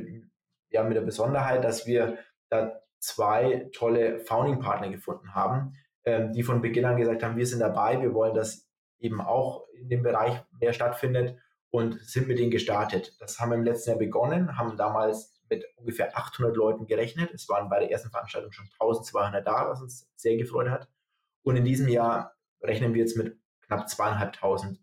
Besonderheit, dass wir da 2 tolle Founding-Partner gefunden haben, die von Beginn an gesagt haben, wir sind dabei, wir wollen, dass eben auch in dem Bereich mehr stattfindet und sind mit denen gestartet. Das haben wir im letzten Jahr begonnen, haben damals mit ungefähr 800 Leuten gerechnet. Es waren bei der ersten Veranstaltung schon 1200 da, was uns sehr gefreut hat. Und in diesem Jahr rechnen wir jetzt mit knapp 2500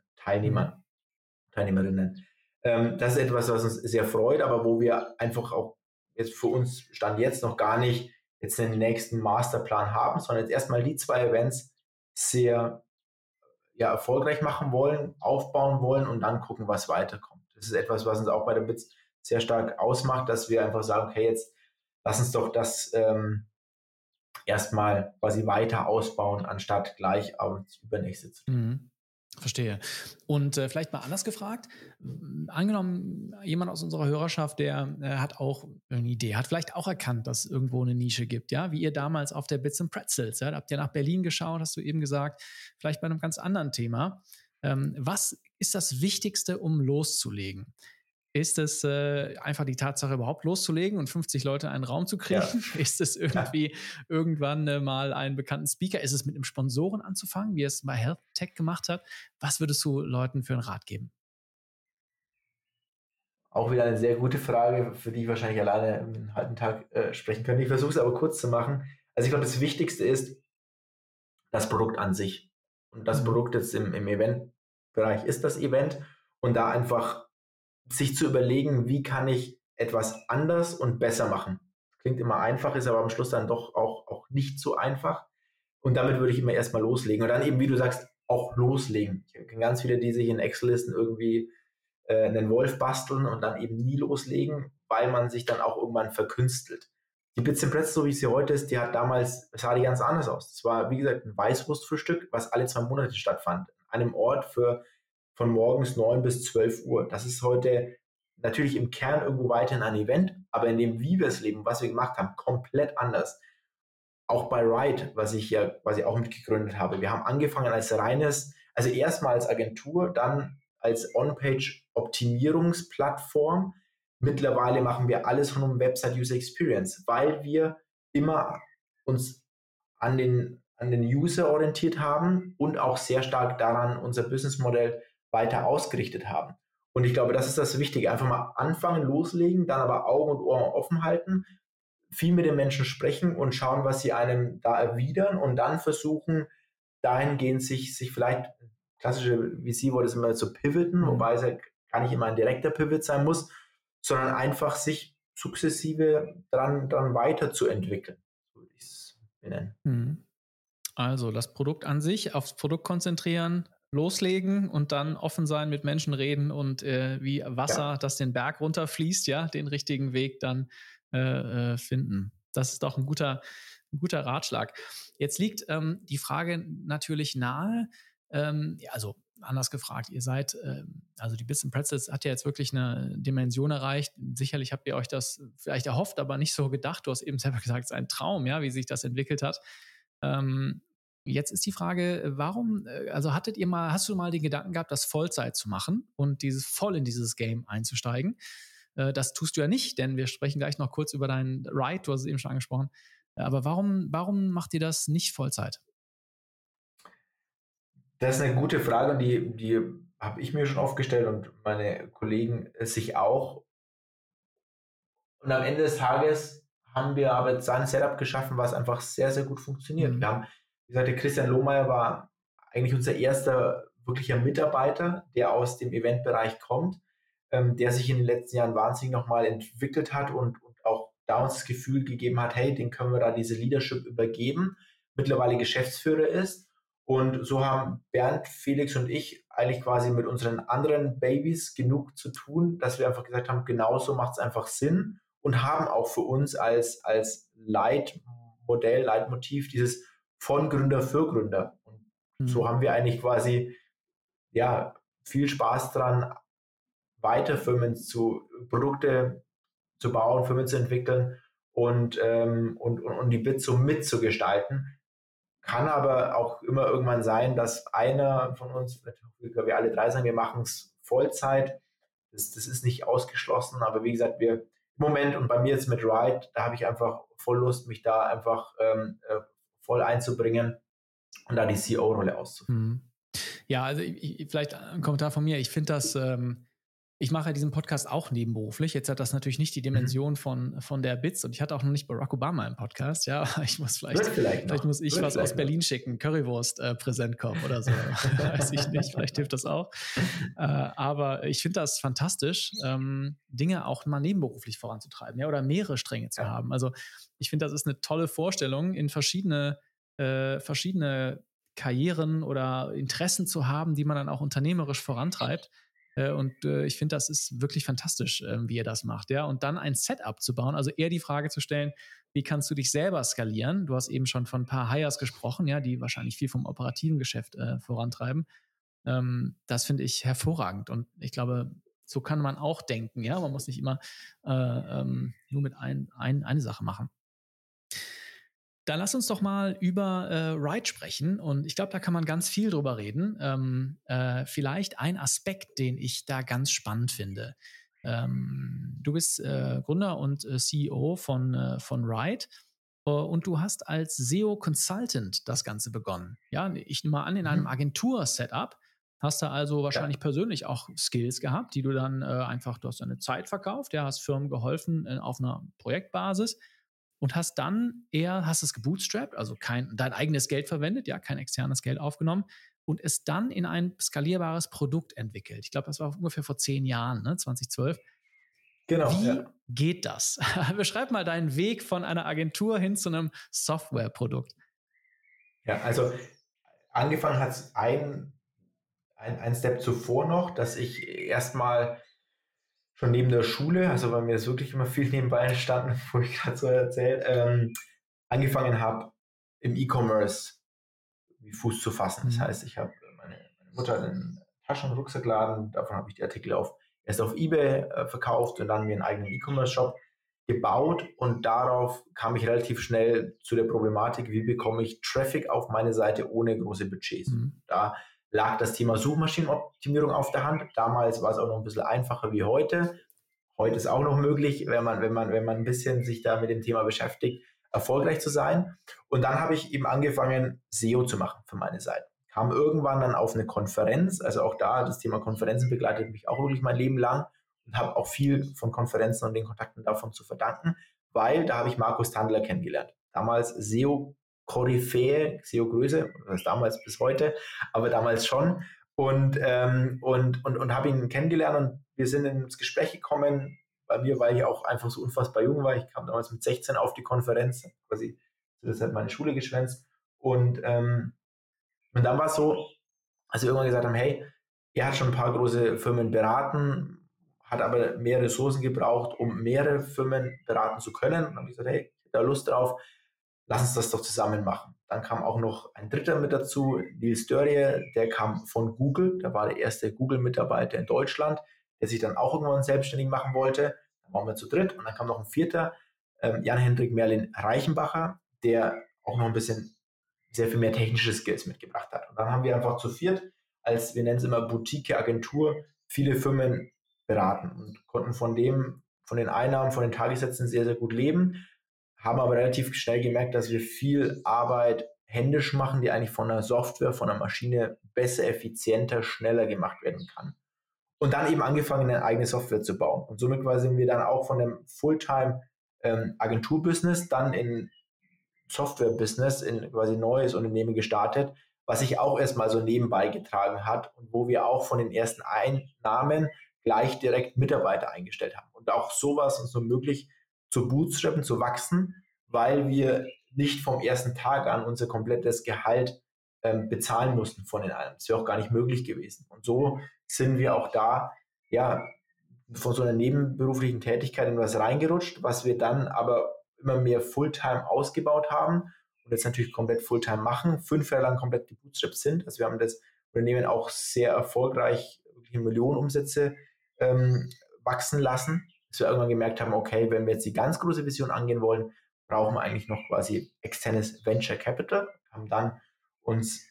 Teilnehmerinnen. Das ist etwas, was uns sehr freut, aber wo wir einfach auch jetzt für uns Stand jetzt noch gar nicht jetzt den nächsten Masterplan haben, sondern jetzt erstmal die 2 Events sehr erfolgreich machen wollen, aufbauen wollen und dann gucken, was weiterkommt. Das ist etwas, was uns auch bei der BITS sehr stark ausmacht, dass wir einfach sagen, okay, jetzt lass uns doch das erstmal quasi weiter ausbauen, anstatt gleich aufs Übernächste zu tun. Mhm. Verstehe. Und vielleicht mal anders gefragt, angenommen, jemand aus unserer Hörerschaft, der hat auch eine Idee, hat vielleicht auch erkannt, dass es irgendwo eine Nische gibt, ja, wie ihr damals auf der Bits and Pretzels, ja, da habt ihr nach Berlin geschaut, hast du eben gesagt, vielleicht bei einem ganz anderen Thema. Was ist das Wichtigste, um loszulegen? Ist es einfach die Tatsache, überhaupt loszulegen und 50 Leute in einen Raum zu kriegen? Ja. Ist es irgendwie irgendwann mal einen bekannten Speaker? Ist es mit einem Sponsoren anzufangen, wie es bei Health Tech gemacht hat? Was würdest du Leuten für einen Rat geben? Auch wieder eine sehr gute Frage, für die ich wahrscheinlich alleine einen halben Tag sprechen könnte. Ich versuche es aber kurz zu machen. Also ich glaube, das Wichtigste ist das Produkt an sich. Und das Produkt jetzt im Eventbereich ist das Event. Und da einfach sich zu überlegen, wie kann ich etwas anders und besser machen. Klingt immer einfach, ist aber am Schluss dann doch auch nicht so einfach. Und damit würde ich immer erstmal loslegen. Und dann eben, wie du sagst, auch loslegen. Ich kenne ganz viele, die sich in Excel-Listen irgendwie einen Wolf basteln und dann eben nie loslegen, weil man sich dann auch irgendwann verkünstelt. Die Bits and Pretzels, so wie sie heute ist, sah die ganz anders aus. Es war, wie gesagt, ein Weißwurstfrühstück, was alle 2 Monate stattfand. An einem Ort von morgens 9 bis 12 Uhr. Das ist heute natürlich im Kern irgendwo weiterhin ein Event, aber in dem, wie wir es leben, was wir gemacht haben, komplett anders. Auch bei Ride, was ich ja quasi auch mitgegründet habe. Wir haben angefangen als also erstmal als Agentur, dann als On-Page-Optimierungsplattform. Mittlerweile machen wir alles rund um Website-User-Experience, weil wir immer uns an den User orientiert haben und auch sehr stark daran unser Businessmodell weiter ausgerichtet haben. Und ich glaube, das ist das Wichtige. Einfach mal anfangen, loslegen, dann aber Augen und Ohren offen halten, viel mit den Menschen sprechen und schauen, was sie einem da erwidern und dann versuchen, dahingehend sich vielleicht, klassische VC wurde es immer zu pivoten, wobei es ja gar nicht immer ein direkter Pivot sein muss, sondern einfach sich sukzessive dran weiterzuentwickeln, so würde ich es benennen. Also das Produkt an sich, aufs Produkt konzentrieren, loslegen und dann offen sein, mit Menschen reden und wie Wasser, das den Berg runterfließt, ja, den richtigen Weg dann finden. Das ist doch ein guter Ratschlag. Jetzt liegt die Frage natürlich nahe, also anders gefragt, ihr seid, also die Bits and Pretzels hat ja jetzt wirklich eine Dimension erreicht. Sicherlich habt ihr euch das vielleicht erhofft, aber nicht so gedacht. Du hast eben selber gesagt, es ist ein Traum, ja, wie sich das entwickelt hat. Jetzt ist die Frage, warum, also hast du mal den Gedanken gehabt, das Vollzeit zu machen und voll in dieses Game einzusteigen? Das tust du ja nicht, denn wir sprechen gleich noch kurz über deinen Ride, du hast es eben schon angesprochen. Aber warum macht ihr das nicht Vollzeit? Das ist eine gute Frage und die habe ich mir schon aufgestellt und meine Kollegen sich auch. Und am Ende des Tages haben wir aber jetzt ein Setup geschaffen, was einfach sehr, sehr gut funktioniert. Wir haben, wie gesagt, der Christian Lohmeier war eigentlich unser erster wirklicher Mitarbeiter, der aus dem Eventbereich kommt, der sich in den letzten Jahren wahnsinnig nochmal entwickelt hat und auch da uns das Gefühl gegeben hat, hey, den können wir da diese Leadership übergeben, mittlerweile Geschäftsführer ist. Und so haben Bernd, Felix und ich eigentlich quasi mit unseren anderen Babys genug zu tun, dass wir einfach gesagt haben, genauso macht es einfach Sinn und haben auch für uns als Leitmotiv dieses von Gründer für Gründer. Und so haben wir eigentlich quasi ja viel Spaß dran, weiter Produkte zu bauen, Firmen zu entwickeln und die Bits so mitzugestalten. Kann aber auch immer irgendwann sein, dass einer von uns, wir alle drei sagen, wir machen es Vollzeit. Das ist nicht ausgeschlossen, aber wie gesagt, wir im Moment und bei mir jetzt mit Ride, da habe ich einfach voll Lust, mich da einfach voll einzubringen und da die CEO-Rolle auszuführen. Ja, also vielleicht ein Kommentar von mir. Ich finde das, ich mache ja diesen Podcast auch nebenberuflich. Jetzt hat das natürlich nicht die Dimension von der Bits und ich hatte auch noch nicht Barack Obama im Podcast. Ja, ich muss vielleicht muss ich was aus Berlin schicken, Currywurst präsent kommen oder so. Weiß ich nicht, vielleicht hilft das auch. Aber ich finde das fantastisch, Dinge auch mal nebenberuflich voranzutreiben, ja, oder mehrere Stränge zu haben. Also ich finde, das ist eine tolle Vorstellung, in verschiedene Karrieren oder Interessen zu haben, die man dann auch unternehmerisch vorantreibt. Und ich finde, das ist wirklich fantastisch, wie ihr das macht. Ja? Und dann ein Setup zu bauen, also eher die Frage zu stellen, wie kannst du dich selber skalieren? Du hast eben schon von ein paar Hires gesprochen, ja, die wahrscheinlich viel vom operativen Geschäft vorantreiben. Das finde ich hervorragend. Und ich glaube, so kann man auch denken. Ja, man muss nicht immer nur mit eine Sache machen. Dann lass uns doch mal über Ride sprechen. Und ich glaube, da kann man ganz viel drüber reden. Vielleicht ein Aspekt, den ich da ganz spannend finde. Du bist Gründer und CEO von Ride. Und du hast als SEO-Consultant das Ganze begonnen. Ja, ich nehme mal an, in einem Agentur-Setup hast du also wahrscheinlich persönlich auch Skills gehabt, die du dann du hast deine Zeit verkauft, ja, hast Firmen geholfen auf einer Projektbasis und hast es gebootstrapped, also dein eigenes Geld verwendet, ja, kein externes Geld aufgenommen und es dann in ein skalierbares Produkt entwickelt. Ich glaube, das war ungefähr vor 10 Jahren, ne, 2012. Genau. Wie geht das? Beschreib mal deinen Weg von einer Agentur hin zu einem Softwareprodukt. Ja, also angefangen hat es ein Step zuvor noch, dass ich erstmal schon neben der Schule, also bei mir ist wirklich immer viel nebenbei entstanden, wo ich gerade so erzählt, angefangen habe, im E-Commerce Fuß zu fassen. Das heißt, ich habe meine Mutter einen Taschen- und Rucksackladen, davon habe ich die Artikel erst auf eBay verkauft und dann mir einen eigenen E-Commerce-Shop gebaut und darauf kam ich relativ schnell zu der Problematik, wie bekomme ich Traffic auf meine Seite ohne große Budgets. Da lag das Thema Suchmaschinenoptimierung auf der Hand. Damals war es auch noch ein bisschen einfacher wie heute. Heute ist auch noch möglich, wenn man ein bisschen sich da mit dem Thema beschäftigt, erfolgreich zu sein. Und dann habe ich eben angefangen, SEO zu machen für meine Seite. Kam irgendwann dann auf eine Konferenz, also auch da, das Thema Konferenzen begleitet mich auch wirklich mein Leben lang und habe auch viel von Konferenzen und den Kontakten davon zu verdanken, weil da habe ich Markus Tandler kennengelernt. Damals SEO-Koryphäe, SEO-Größe, das heißt damals bis heute, aber damals schon. Und habe ihn kennengelernt und wir sind ins Gespräch gekommen, bei mir, weil ich auch einfach so unfassbar jung war. Ich kam damals mit 16 auf die Konferenz, quasi zu der Zeit meine Schule geschwänzt. Und dann war es so, als wir irgendwann gesagt haben, hey, er hat schon ein paar große Firmen beraten, hat aber mehr Ressourcen gebraucht, um mehrere Firmen beraten zu können. Und dann habe ich gesagt, hey, ich habe da Lust drauf, lass uns das doch zusammen machen. Dann kam auch noch ein dritter mit dazu, Nils Dörrie, der kam von Google, der war der erste Google-Mitarbeiter in Deutschland, der sich dann auch irgendwann selbstständig machen wollte. Dann waren wir zu dritt und dann kam noch ein vierter, Jan-Hendrik Merlin-Reichenbacher, der auch noch ein bisschen sehr viel mehr technische Skills mitgebracht hat. Und dann haben wir einfach zu viert, als wir nennen es immer Boutique-Agentur, viele Firmen beraten und konnten von den Einnahmen, von den Tagessätzen sehr, sehr gut leben, haben aber relativ schnell gemerkt, dass wir viel Arbeit händisch machen, die eigentlich von einer Software, von einer Maschine besser, effizienter, schneller gemacht werden kann. Und dann eben angefangen, eine eigene Software zu bauen. Und somit quasi sind wir dann auch von dem Fulltime Agentur-Business dann in Software-Business, in quasi neues Unternehmen gestartet, was sich auch erstmal so nebenbei getragen hat und wo wir auch von den ersten Einnahmen gleich direkt Mitarbeiter eingestellt haben. Und auch sowas uns so möglich zu bootstrappen, zu wachsen, weil wir nicht vom ersten Tag an unser komplettes Gehalt bezahlen mussten von den einen. Das wäre auch gar nicht möglich gewesen. Und so sind wir auch da, ja, von so einer nebenberuflichen Tätigkeit in was reingerutscht, was wir dann aber immer mehr Fulltime ausgebaut haben und jetzt natürlich komplett Fulltime machen, 5 Jahre lang komplett gebootstrapped sind. Also wir haben das Unternehmen auch sehr erfolgreich, wirklich Millionenumsätze wachsen lassen, dass wir irgendwann gemerkt haben, okay, wenn wir jetzt die ganz große Vision angehen wollen, brauchen wir eigentlich noch quasi externes Venture Capital, haben dann uns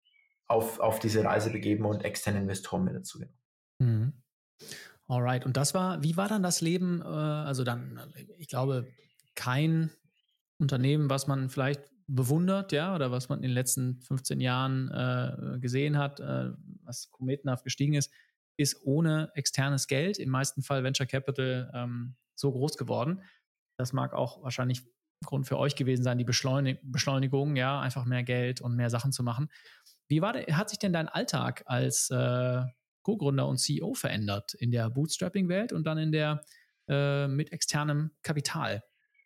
auf diese Reise begeben und externe Investoren mit dazu genommen. Mhm. Alright, und wie war dann das Leben, ich glaube, kein Unternehmen, was man vielleicht bewundert, ja, oder was man in den letzten 15 Jahren gesehen hat, was kometenhaft gestiegen ist ohne externes Geld, im meisten Fall Venture Capital, so groß geworden. Das mag auch wahrscheinlich ein Grund für euch gewesen sein, die Beschleunigung, ja, einfach mehr Geld und mehr Sachen zu machen. Hat sich denn dein Alltag als Co-Gründer und CEO verändert in der Bootstrapping-Welt und dann in der mit externem Kapital?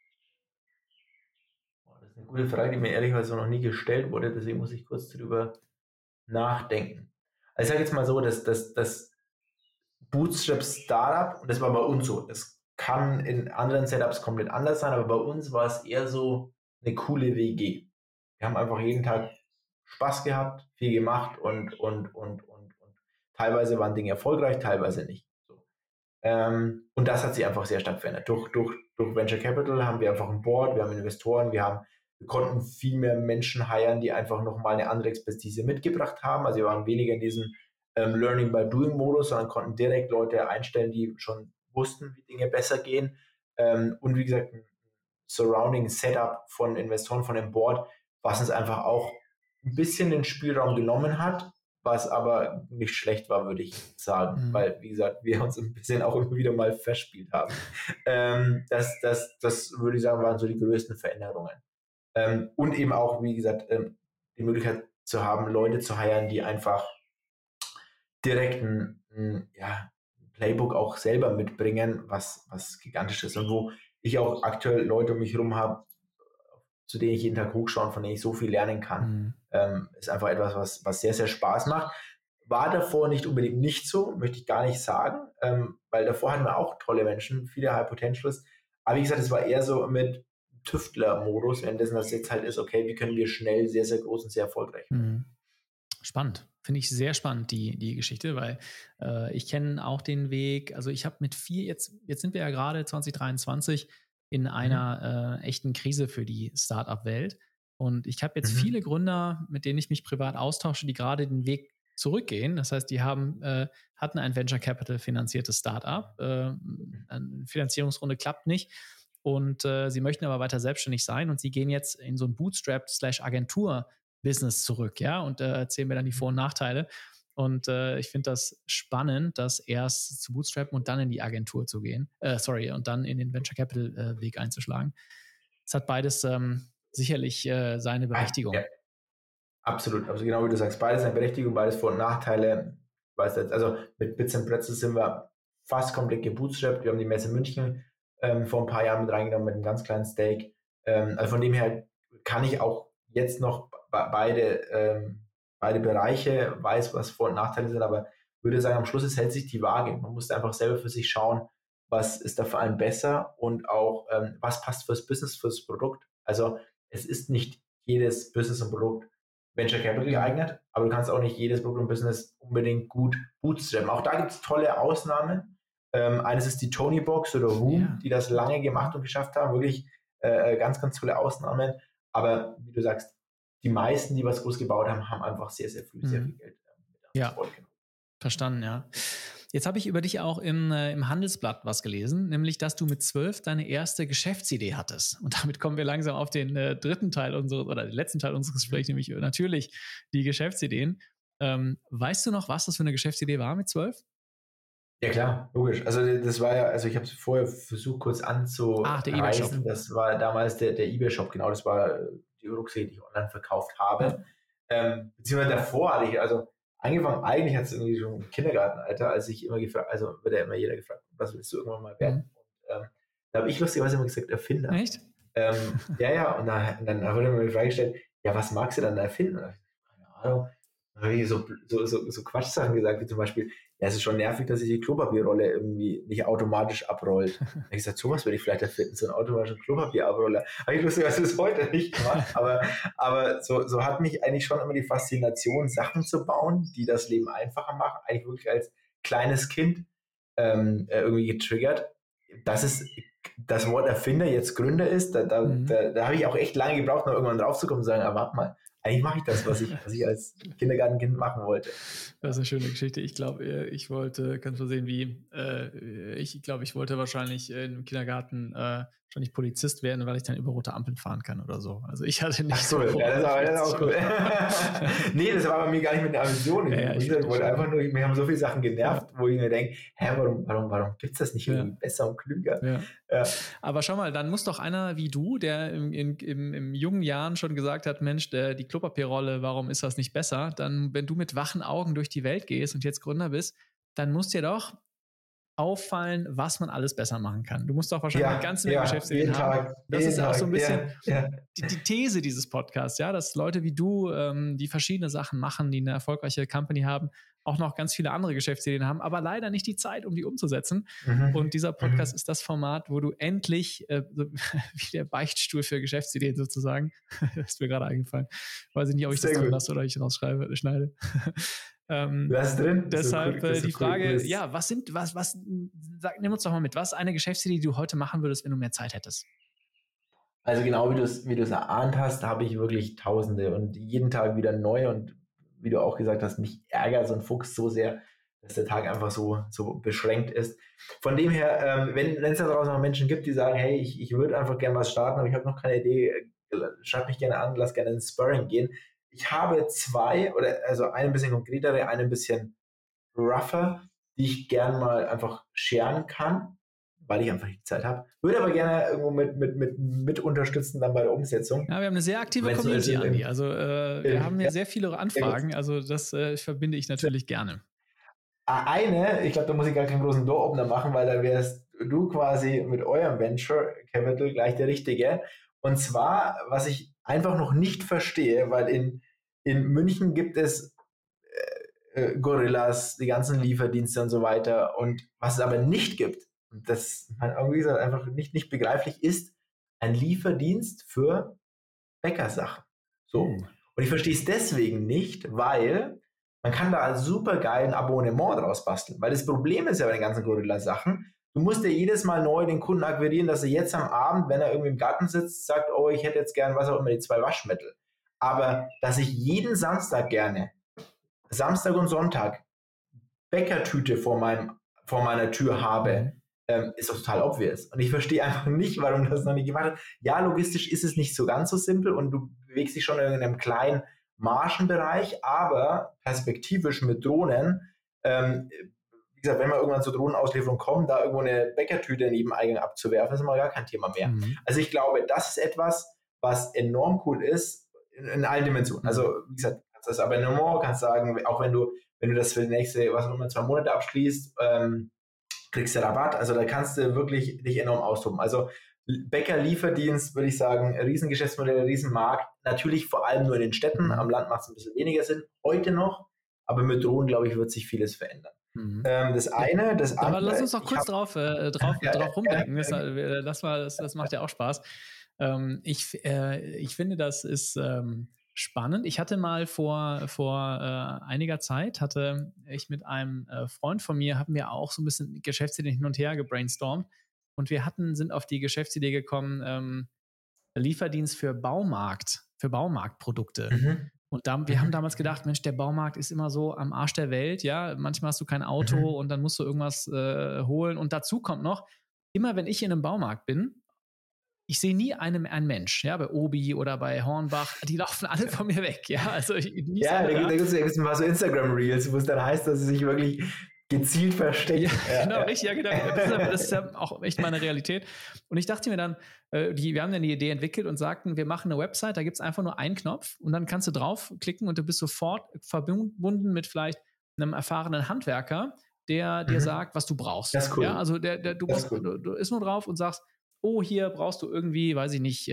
Das ist eine gute Frage, die mir ehrlicherweise noch nie gestellt wurde, deswegen muss ich kurz drüber nachdenken. Also ich sage jetzt mal so, dass Bootstrap-Startup und das war bei uns so. Das kann in anderen Setups komplett anders sein, aber bei uns war es eher so eine coole WG. Wir haben einfach jeden Tag Spaß gehabt, viel gemacht und teilweise waren Dinge erfolgreich, teilweise nicht. So. Und das hat sich einfach sehr stark verändert. Durch Venture Capital haben wir einfach ein Board, wir haben Investoren, wir konnten viel mehr Menschen hiren, die einfach nochmal eine andere Expertise mitgebracht haben. Also wir waren weniger in diesem Learning by Doing Modus, sondern konnten direkt Leute einstellen, die schon wussten, wie Dinge besser gehen. Und wie gesagt, ein Surrounding Setup von Investoren, von dem Board, was uns einfach auch ein bisschen den Spielraum genommen hat, was aber nicht schlecht war, würde ich sagen, weil, wie gesagt, wir uns ein bisschen auch immer wieder mal verspielt haben. Das würde ich sagen, waren so die größten Veränderungen. Und eben auch, wie gesagt, die Möglichkeit zu haben, Leute zu hiren, die einfach direkt ein Playbook auch selber mitbringen, was gigantisch ist und wo ich auch aktuell Leute um mich herum habe, zu denen ich jeden Tag hochschaue, von denen ich so viel lernen kann. Ist einfach etwas, was sehr, sehr Spaß macht. War davor nicht unbedingt nicht so, möchte ich gar nicht sagen, weil davor hatten wir auch tolle Menschen, viele High Potentials. Aber wie gesagt, es war eher so mit Tüftler-Modus, währenddessen das jetzt halt ist, okay, wie können wir schnell sehr, sehr groß und sehr erfolgreich werden. Spannend. Finde ich sehr spannend, die Geschichte, weil ich kenne auch den Weg, also ich habe jetzt sind wir ja gerade 2023 in einer echten Krise für die Startup-Welt und ich habe jetzt viele Gründer, mit denen ich mich privat austausche, die gerade den Weg zurückgehen. Das heißt, die hatten ein Venture Capital finanziertes Startup, eine Finanzierungsrunde klappt nicht und sie möchten aber weiter selbstständig sein und sie gehen jetzt in so ein Bootstrap/Agentur-Business zurück, ja, und erzählen mir dann die Vor- und Nachteile. Und ich finde das spannend, das erst zu bootstrappen und dann in die Agentur zu gehen. Und dann in den Venture Capital Weg einzuschlagen. Es hat beides sicherlich seine Berechtigung. Ja, absolut. Also genau wie du sagst, beides eine Berechtigung, beides Vor- und Nachteile. Also mit Bits & Pretzels sind wir fast komplett gebootstrapped. Wir haben die Messe München vor ein paar Jahren mit reingenommen mit einem ganz kleinen Stake. Also von dem her kann ich auch jetzt noch beide Bereiche, weiß, was Vor- und Nachteile sind, aber würde sagen, am Schluss es hält sich die Waage. Man muss einfach selber für sich schauen, was ist da vor allem besser und auch, was passt fürs Business, fürs Produkt. Also es ist nicht jedes Business und Produkt Venture Capital geeignet, aber du kannst auch nicht jedes Produkt und Business unbedingt gut bootstrappen. Auch da gibt es tolle Ausnahmen. Eines ist die Tonybox oder Room, die das lange gemacht und geschafft haben. Wirklich ganz, ganz tolle Ausnahmen. Aber wie du sagst, die meisten, die was groß gebaut haben, haben einfach sehr, sehr früh sehr viel Geld genommen. Verstanden, ja. Jetzt habe ich über dich auch im Handelsblatt was gelesen, nämlich, dass du mit 12 deine erste Geschäftsidee hattest. Und damit kommen wir langsam auf den dritten Teil den letzten Teil unseres Gesprächs, nämlich natürlich die Geschäftsideen. Weißt du noch, was das für eine Geschäftsidee war mit 12? Ja klar, logisch. Also das war ja, also ich habe es vorher versucht kurz anzureißen. Das war damals der eBay-Shop, genau, das war die Rucksäcke, die ich online verkauft habe. Beziehungsweise davor hatte ich, also angefangen, eigentlich hat es irgendwie schon im Kindergartenalter, als ich immer gefragt, also wird ja immer jeder gefragt, was willst du irgendwann mal werden? Und da habe ich lustigerweise immer gesagt, Erfinder. Echt? Ja, und dann wurde mir die Frage gestellt, ja, was magst du dann da erfinden? Und keine Ahnung. Dann habe ich so Quatschsachen gesagt, wie zum Beispiel, ja, es ist schon nervig, dass sich die Klopapierrolle irgendwie nicht automatisch abrollt. Da habe ich gesagt, sowas würde ich vielleicht erfinden, so einen automatischen Klopapierabroller. Habe ich lustigerweise bis heute nicht gemacht, aber so hat mich eigentlich schon immer die Faszination, Sachen zu bauen, die das Leben einfacher machen, eigentlich wirklich als kleines Kind irgendwie getriggert. Dass es das Wort Erfinder jetzt Gründer ist, da habe ich auch echt lange gebraucht, noch irgendwann draufzukommen und sagen, aber warte mal, eigentlich mache ich das, was ich als Kindergartenkind machen wollte. Das ist eine schöne Geschichte. Ich glaube, ich wollte, kannst du sehen, ich wollte wahrscheinlich im Kindergarten wahrscheinlich Polizist werden, weil ich dann über rote Ampeln fahren kann oder so. Also ich hatte nicht so. Ja, das ist auch cool. Nee, das war bei mir gar nicht mit der Ambition. Ich wollte einfach nur, mir haben so viele Sachen genervt, wo ich mir denke, warum gibt es das nicht irgendwie besser und klüger? Ja. Aber schau mal, dann muss doch einer wie du, der im jungen Jahren schon gesagt hat, Mensch, die Klopapierrolle, warum ist das nicht besser? Dann, wenn du mit wachen Augen durch die Welt gehst und jetzt Gründer bist, dann muss dir doch auffallen, was man alles besser machen kann. Du musst doch wahrscheinlich eine ganze Menge Geschäftsideen haben. Das ist auch so ein bisschen die These dieses Podcasts, ja, dass Leute wie du, die verschiedene Sachen machen, die eine erfolgreiche Company haben, auch noch ganz viele andere Geschäftsideen haben, aber leider nicht die Zeit, um die umzusetzen. Und dieser Podcast ist das Format, wo du endlich, wie der Beichtstuhl für Geschäftsideen sozusagen, das ist mir gerade eingefallen, weiß ich nicht, ob ich das drin lasse oder ich schneide. Was ist drin? Deshalb die Frage, ja, nimm uns doch mal mit, was ist eine Geschäftsidee, die du heute machen würdest, wenn du mehr Zeit hättest? Also genau wie du es erahnt hast, habe ich wirklich Tausende und jeden Tag wieder neu und wie du auch gesagt hast, mich ärgert so ein Fuchs so sehr, dass der Tag einfach so beschränkt ist. Von dem her, wenn es da draußen noch Menschen gibt, die sagen, hey, ich würde einfach gerne was starten, aber ich habe noch keine Idee, schreib mich gerne an, lass gerne ins Sparring gehen. Ich habe zwei, also eine ein bisschen konkretere, eine ein bisschen rougher, die ich gerne mal einfach scheren kann, weil ich einfach die Zeit habe. Würde aber gerne irgendwo mit unterstützen dann bei der Umsetzung. Ja, wir haben eine sehr aktive Community, Andi. Also wir haben ja sehr viele Anfragen, also das verbinde ich natürlich gerne. Ich glaube, da muss ich gar keinen großen Door-Opener machen, weil da wärst du quasi mit eurem Venture Capital gleich der Richtige. Und zwar, was ich einfach noch nicht verstehe, weil in München gibt es Gorillas, die ganzen Lieferdienste und so weiter. Und was es aber nicht gibt, und das man irgendwie gesagt einfach nicht begreiflich ist, ein Lieferdienst für Bäckersachen. So. Und ich verstehe es deswegen nicht, weil man kann da super geil ein Abonnement draus basteln. Weil das Problem ist ja bei den ganzen Gorilla-Sachen, du musst ja jedes Mal neu den Kunden akquirieren, dass er jetzt am Abend, wenn er irgendwie im Garten sitzt, sagt, oh, ich hätte jetzt gern, was auch immer, die 2 Waschmittel. Aber dass ich jeden Samstag gerne, Samstag und Sonntag, Bäckertüte vor meiner Tür habe, ist doch total obvious. Und ich verstehe einfach nicht, warum das noch nicht gemacht hat. Ja, logistisch ist es nicht so ganz so simpel und du bewegst dich schon in einem kleinen Margenbereich, aber perspektivisch mit Drohnen, wie gesagt, wenn wir irgendwann zur Drohnenauslieferung kommen, da irgendwo eine Bäckertüte neben Eingang abzuwerfen, ist mal gar kein Thema mehr. Also ich glaube, das ist etwas, was enorm cool ist in allen Dimensionen. Also wie gesagt, kannst das Abonnement, kannst sagen, auch wenn du das für die nächste, was auch immer, 2 Monate abschließt, kriegst du Rabatt. Also da kannst du wirklich dich enorm austoben. Also Bäcker-Lieferdienst, würde ich sagen, Riesengeschäftsmodell, Riesenmarkt. Natürlich vor allem nur in den Städten. Am Land macht es ein bisschen weniger Sinn. Heute noch. Aber mit Drohnen, glaube ich, wird sich vieles verändern. Das andere. Aber lass uns noch kurz drauf rumdenken. Das macht ja auch Spaß. Ich finde, das ist spannend. Ich hatte mal vor einiger Zeit, hatte ich mit einem Freund von mir, haben wir auch so ein bisschen Geschäftsideen hin und her gebrainstormt und wir sind auf die Geschäftsidee gekommen, Lieferdienst für Baumarktprodukte. Und wir haben damals gedacht, Mensch, der Baumarkt ist immer so am Arsch der Welt, ja, manchmal hast du kein Auto und dann musst du irgendwas holen und dazu kommt noch, immer wenn ich in einem Baumarkt bin, ich sehe nie einen Mensch, ja, bei Obi oder bei Hornbach, die laufen alle von mir weg, ja, also da gibt es mal so Instagram-Reels, wo es dann heißt, dass sie sich wirklich gezielt verstecken. Ja, genau, richtig, ja, genau. Das ist ja auch echt meine Realität. Und ich dachte mir dann, wir haben dann die Idee entwickelt und sagten, wir machen eine Website, da gibt es einfach nur einen Knopf und dann kannst du draufklicken und du bist sofort verbunden mit vielleicht einem erfahrenen Handwerker, der dir sagt, was du brauchst. Das ist cool. Ja, also du ist nur drauf und sagst, oh, hier brauchst du irgendwie, weiß ich nicht,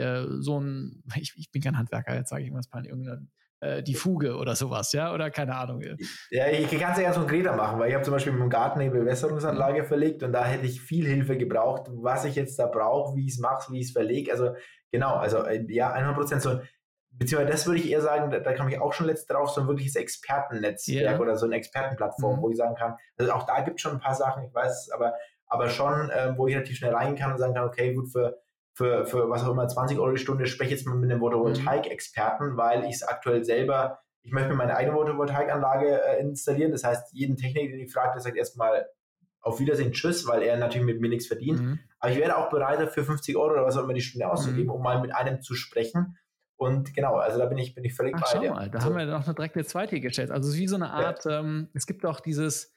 ich bin kein Handwerker, jetzt sage ich irgendwas peinlich, die Fuge oder sowas, ja, oder keine Ahnung. Ja, ich kann es ja ganz konkreter machen, weil ich habe zum Beispiel mit dem Garten eine Bewässerungsanlage verlegt und da hätte ich viel Hilfe gebraucht, was ich jetzt da brauche, wie ich es mache, wie ich es verlege, also genau, also ja, 100% so, beziehungsweise das würde ich eher sagen, da kam ich auch schon letzt drauf, so ein wirkliches Expertennetzwerk oder so eine Expertenplattform, wo ich sagen kann, also auch da gibt es schon ein paar Sachen, ich weiß es, aber schon, wo ich relativ schnell reingehen kann und sagen kann, okay, gut, für was auch immer, 20 Euro die Stunde, spreche ich jetzt mal mit einem Photovoltaik-Experten, weil ich es aktuell selber, ich möchte mir meine eigene Photovoltaikanlage installieren, das heißt, jeden Techniker, den ich frage, der sagt erstmal auf Wiedersehen, tschüss, weil er natürlich mit mir nichts verdient, aber ich wäre auch bereit, dafür 50 Euro oder was auch immer die Stunde auszugeben, um mal mit einem zu sprechen. Und genau, also da bin ich völlig bei dir. Schau mal, da haben wir noch direkt eine zweite gestellt. Also es ist wie so eine Art, es gibt auch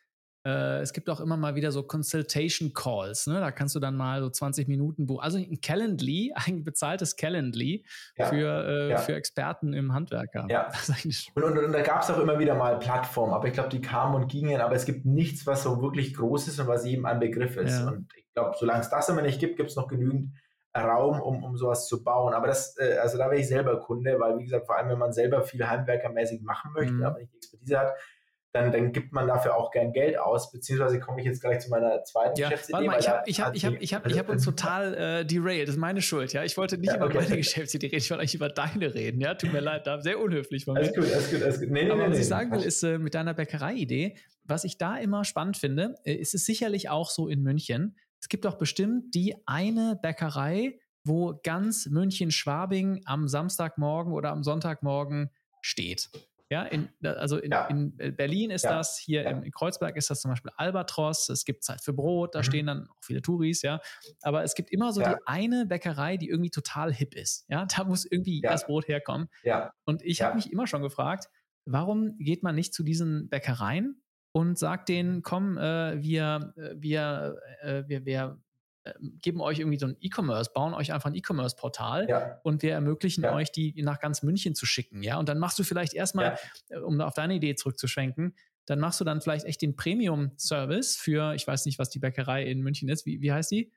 es gibt auch immer mal wieder so Consultation Calls, ne? Da kannst du dann mal so 20 Minuten, also ein Calendly, ein bezahltes Calendly für Experten im Handwerker. Ja. Und da gab es auch immer wieder mal Plattformen, aber ich glaube, die kamen und gingen, aber es gibt nichts, was so wirklich groß ist und was jedem ein Begriff ist. Ja. Und ich glaube, solange es das immer nicht gibt, gibt es noch genügend Raum, um sowas zu bauen. Aber also da wäre ich selber Kunde, weil wie gesagt, vor allem, wenn man selber viel handwerkermäßig machen möchte, aber nicht die Expertise hat, dann gibt man dafür auch gern Geld aus, beziehungsweise komme ich jetzt gleich zu meiner zweiten Geschäftsidee. Warte mal, ich hab uns total derailed, das ist meine Schuld, ja. Ich wollte nicht über meine Geschäftsidee reden, ich wollte eigentlich über deine reden, ja. Tut mir leid, sehr unhöflich von mir. Alles gut. Nee, was ich sagen will, ist mit deiner Bäckerei-Idee, was ich da immer spannend finde, ist es sicherlich auch so in München. Es gibt doch bestimmt die eine Bäckerei, wo ganz München-Schwabing am Samstagmorgen oder am Sonntagmorgen steht. Ja, in Berlin ist das, hier in Kreuzberg ist das zum Beispiel Albatros, es gibt Zeit für Brot, da stehen dann auch viele Touris, ja, aber es gibt immer so die eine Bäckerei, die irgendwie total hip ist, ja, da muss irgendwie das Brot herkommen. Und ich habe mich immer schon gefragt, warum geht man nicht zu diesen Bäckereien und sagt denen, komm, wir geben euch irgendwie so ein E-Commerce, bauen euch einfach ein E-Commerce-Portal und wir ermöglichen euch, die nach ganz München zu schicken, ja, und dann machst du vielleicht erstmal, um auf deine Idee zurückzuschwenken, dann machst du dann vielleicht echt den Premium-Service für, ich weiß nicht, was die Bäckerei in München ist, wie heißt die?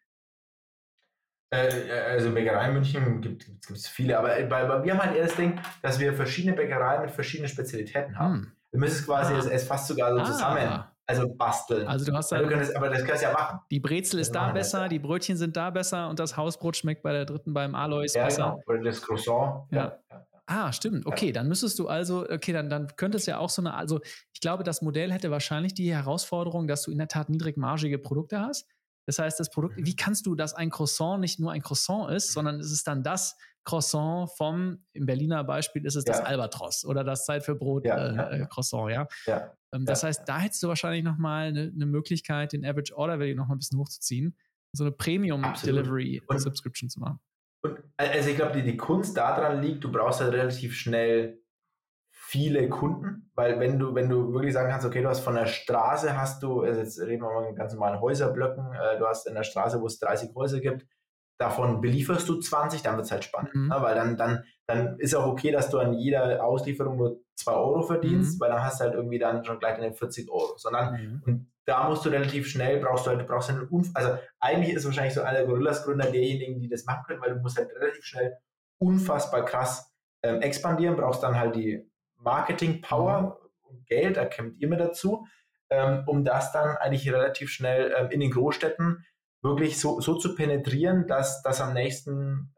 Also Bäckerei in München gibt es viele, aber wir haben halt eher das Ding, dass wir verschiedene Bäckereien mit verschiedenen Spezialitäten haben. Wir müssen es quasi es fast sogar so zusammen basteln. Also du hast aber das kannst du ja machen. Die Brezel ist da besser, die Brötchen sind da besser und das Hausbrot schmeckt bei der dritten beim Alois besser. Genau. Oder das Croissant. Stimmt. Okay, dann müsstest du dann könnte es ja auch also ich glaube, das Modell hätte wahrscheinlich die Herausforderung, dass du in der Tat niedrigmargige Produkte hast. Das heißt, das Produkt, wie kannst du, dass ein Croissant nicht nur ein Croissant ist, sondern es ist dann das Croissant im Berliner Beispiel ist es das Albatros oder das Zeit für Brot Croissant, das heißt, da hättest du wahrscheinlich nochmal eine Möglichkeit, den Average Order Value nochmal ein bisschen hochzuziehen, so eine Premium Delivery Subscription zu machen. Also ich glaube, die Kunst daran liegt, du brauchst halt relativ schnell viele Kunden, weil wenn du wirklich sagen kannst, okay, du hast von der Straße also jetzt reden wir mal in ganz normalen Häuserblöcken, du hast in der Straße, wo es 30 Häuser gibt, davon belieferst du 20, dann wird es halt spannend, weil dann ist auch okay, dass du an jeder Auslieferung nur 2 Euro verdienst, weil dann hast du halt irgendwie dann schon gleich deine 40 Euro, und da musst du relativ schnell, also eigentlich ist wahrscheinlich so einer der Gorillas-Gründer derjenigen, die das machen können, weil du musst halt relativ schnell unfassbar krass expandieren, brauchst dann halt die Marketing-Power und Geld, da kommt ihr mit dazu, um das dann eigentlich relativ schnell in den Großstädten wirklich so zu penetrieren, dass das am nächsten,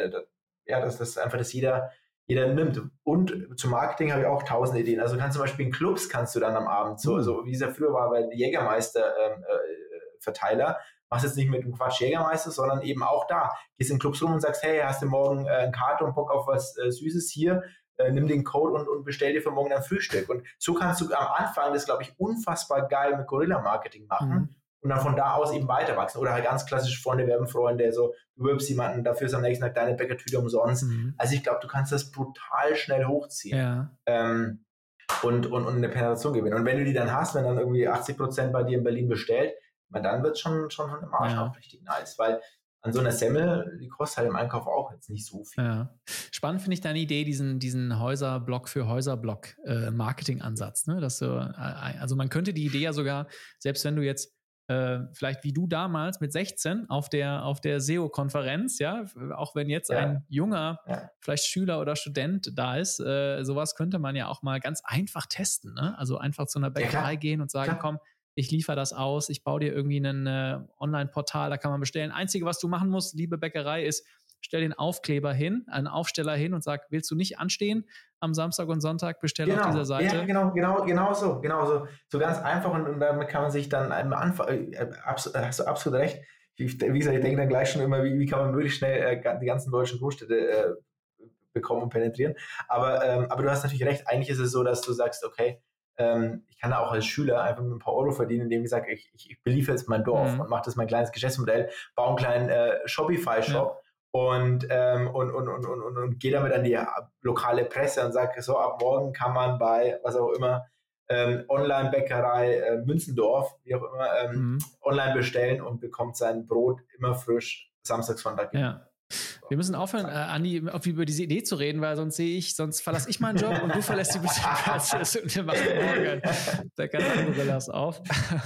dass das einfach das jeder nimmt. Und zum Marketing habe ich auch 1000 Ideen. Also kannst zum Beispiel in Clubs kannst du dann am Abend so wie es ja früher war bei Jägermeister Verteiler, machst jetzt nicht mit dem Quatsch Jägermeister, sondern eben auch da. Gehst in Clubs rum und sagst, hey, hast du morgen eine Karte und Bock auf was Süßes hier? Nimm den Code und bestell dir für morgen ein Frühstück. Und so kannst du am Anfang das, glaube ich, unfassbar geil mit Guerilla-Marketing machen und dann von da aus eben weiter wachsen. Oder halt ganz klassisch Freunde werben Freunde, so du wirbst jemanden, dafür ist am nächsten Tag deine Bäckertüte umsonst. Also ich glaube, du kannst das brutal schnell hochziehen und eine Penetration gewinnen. Und wenn du die dann hast, wenn dann irgendwie 80% bei dir in Berlin bestellt, dann wird es schon im Arsch auch richtig nice, weil an so einer Semmel, die kostet halt im Einkauf auch jetzt nicht so viel. Ja. Spannend finde ich deine Idee, diesen Häuserblock für Häuserblock Marketing-Ansatz. Ne? Also man könnte die Idee ja sogar, selbst wenn du jetzt vielleicht wie du damals mit 16 auf der SEO-Konferenz, ja, auch wenn jetzt ein junger, vielleicht Schüler oder Student da ist, sowas könnte man ja auch mal ganz einfach testen. Ne? Also einfach zu einer Bäckerei gehen und sagen, komm, ich liefere das aus, ich baue dir irgendwie ein Online-Portal, da kann man bestellen. Einzige, was du machen musst, liebe Bäckerei, ist, stell den Aufkleber hin, einen Aufsteller hin und sag, willst du nicht anstehen am Samstag und Sonntag, bestell auf dieser Seite. Ja, genau so. So ganz einfach und damit kann man sich dann am Anfang, hast du absolut recht. Wie gesagt, ich denke dann gleich schon immer, wie kann man möglichst schnell die ganzen deutschen Großstädte bekommen und penetrieren. Aber du hast natürlich recht, eigentlich ist es so, dass du sagst, okay, ich kann da auch als Schüler einfach mit ein paar Euro verdienen, indem ich sage, ich beliefere jetzt mein Dorf und mache das mein kleines Geschäftsmodell, baue einen kleinen Shopify-Shop und gehe damit an die lokale Presse und sage, so ab morgen kann man bei, was auch immer, Online-Bäckerei Münzendorf, wie auch immer, online bestellen und bekommt sein Brot immer frisch Samstag, Sonntag. Ja. Wir müssen aufhören, Andi, über diese Idee zu reden, weil sonst verlasse ich meinen Job und du verlässt die Praxis und wir machen morgen Bäckerei-Gorillas auf.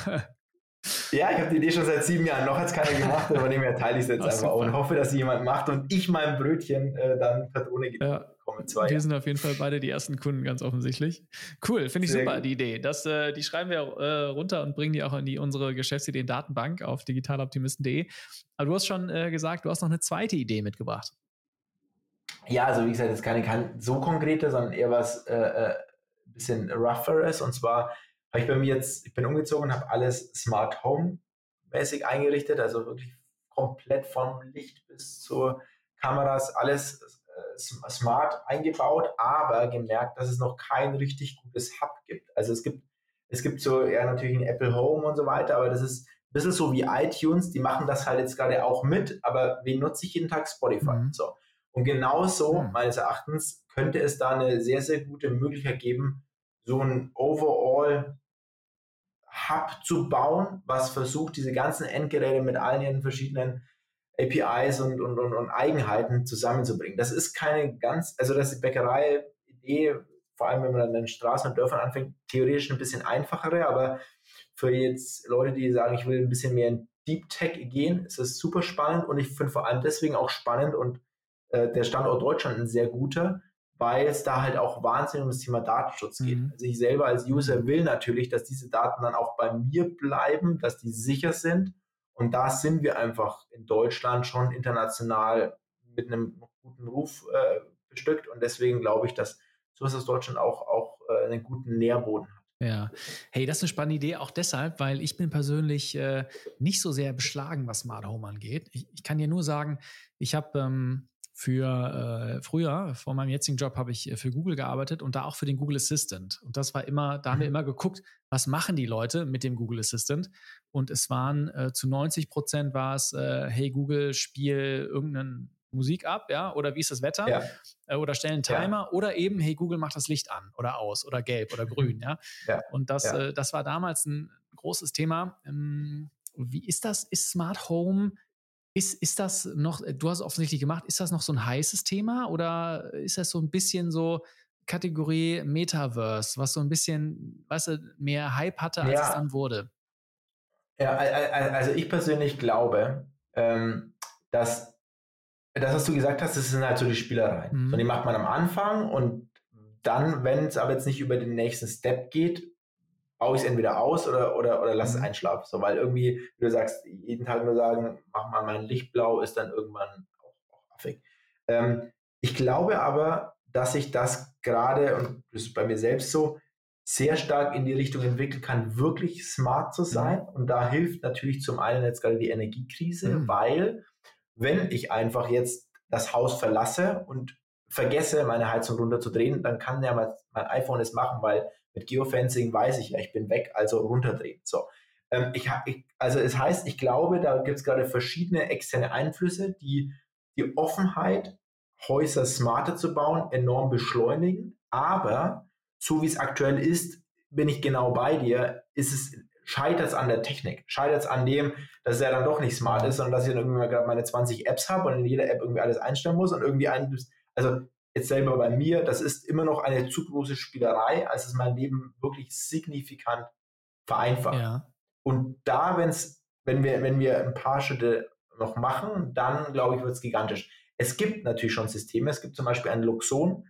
Ja, ich habe die Idee schon seit 7 Jahren, noch hat es keiner gemacht, aber dem her teile ich es jetzt einfach und hoffe, dass sie jemand macht und ich mein Brötchen dann per Drohne bekommen in 2 Wir Jahren. sind auf jeden Fall beide die ersten Kunden, ganz offensichtlich. Cool, finde ich Sehr super, gut. die Idee. Die schreiben wir runter und bringen die auch in unsere Geschäftsideen-Datenbank auf digitaloptimisten.de. Aber du hast schon gesagt, du hast noch eine zweite Idee mitgebracht. Ja, also wie gesagt, jetzt keine so konkrete, sondern eher was bisschen rougheres. Und zwar habe ich bei mir jetzt, ich bin umgezogen und habe alles Smart Home mäßig eingerichtet, also wirklich komplett vom Licht bis zur Kameras, alles smart eingebaut, aber gemerkt, dass es noch kein richtig gutes Hub gibt. Also es gibt so, ja, natürlich ein Apple Home und so weiter, aber das ist ein bisschen so wie iTunes, die machen das halt jetzt gerade auch mit, aber wen nutze ich jeden Tag? Spotify. Mhm. So. Und genauso, meines Erachtens, könnte es da eine sehr, sehr gute Möglichkeit geben, so ein Overall Hub zu bauen, was versucht, diese ganzen Endgeräte mit allen ihren verschiedenen APIs und Eigenheiten zusammenzubringen. Das ist keine ganz, also das ist die Bäckerei-Idee, vor allem wenn man dann in Straßen und Dörfern anfängt, theoretisch ein bisschen einfachere, aber für jetzt Leute, die sagen, ich will ein bisschen mehr in Deep Tech gehen, ist das super spannend und ich finde vor allem deswegen auch spannend und der Standort Deutschland ein sehr guter, weil es da halt auch wahnsinnig um das Thema Datenschutz geht. Also ich selber als User will natürlich, dass diese Daten dann auch bei mir bleiben, dass die sicher sind. Und da sind wir einfach in Deutschland schon international mit einem guten Ruf bestückt. Und deswegen glaube ich, dass sowas aus Deutschland auch einen guten Nährboden hat. Ja, hey, das ist eine spannende Idee, auch deshalb, weil ich bin persönlich nicht so sehr beschlagen, was Smart Home angeht. Ich kann dir nur sagen, ich habe früher, vor meinem jetzigen Job, habe ich für Google gearbeitet und da auch für den Google Assistant. Und das war immer, da haben wir immer geguckt, was machen die Leute mit dem Google Assistant? Und es waren zu 90% war es, hey Google, spiel irgendeine Musik ab, ja, oder wie ist das Wetter? Ja. Oder stell einen Timer oder eben, hey Google, mach das Licht an oder aus oder gelb oder grün, ja. Ja. Und das war damals ein großes Thema. Wie ist das? Ist Smart Home, ist das noch, du hast es offensichtlich gemacht, ist das noch so ein heißes Thema oder ist das so ein bisschen so Kategorie Metaverse, was so ein bisschen, weißt du, mehr Hype hatte, als es dann wurde? Ja, also ich persönlich glaube, dass das, was du gesagt hast, das sind halt so die Spielereien. So, die macht man am Anfang und dann, wenn es aber jetzt nicht über den nächsten Step geht, baue ich es entweder aus oder lass es einschlafen. So, weil irgendwie, wie du sagst, jeden Tag nur sagen, mach mal mein Licht blau, ist dann irgendwann auch affig. Ich glaube aber, dass sich das gerade, und das ist bei mir selbst so, sehr stark in die Richtung entwickeln kann, wirklich smart zu sein. Und da hilft natürlich zum einen jetzt gerade die Energiekrise, weil wenn ich einfach jetzt das Haus verlasse und vergesse, meine Heizung runterzudrehen, dann kann ja mein iPhone es machen, weil mit Geofencing weiß ich ja, ich bin weg, also runterdrehen. So. Also es heißt, ich glaube, da gibt es gerade verschiedene externe Einflüsse, die die Offenheit, Häuser smarter zu bauen, enorm beschleunigen. Aber so wie es aktuell ist, bin ich genau bei dir, scheitert es an der Technik, scheitert es an dem, dass es ja dann doch nicht smart ist, sondern dass ich dann irgendwie mal gerade meine 20 Apps habe und in jeder App irgendwie alles einstellen muss und irgendwie also jetzt selber bei mir, das ist immer noch eine zu große Spielerei, als es mein Leben wirklich signifikant vereinfacht. Ja. Und da, wenn wir ein paar Schritte noch machen, dann glaube ich, wird es gigantisch. Es gibt natürlich schon Systeme, es gibt zum Beispiel einen Luxon,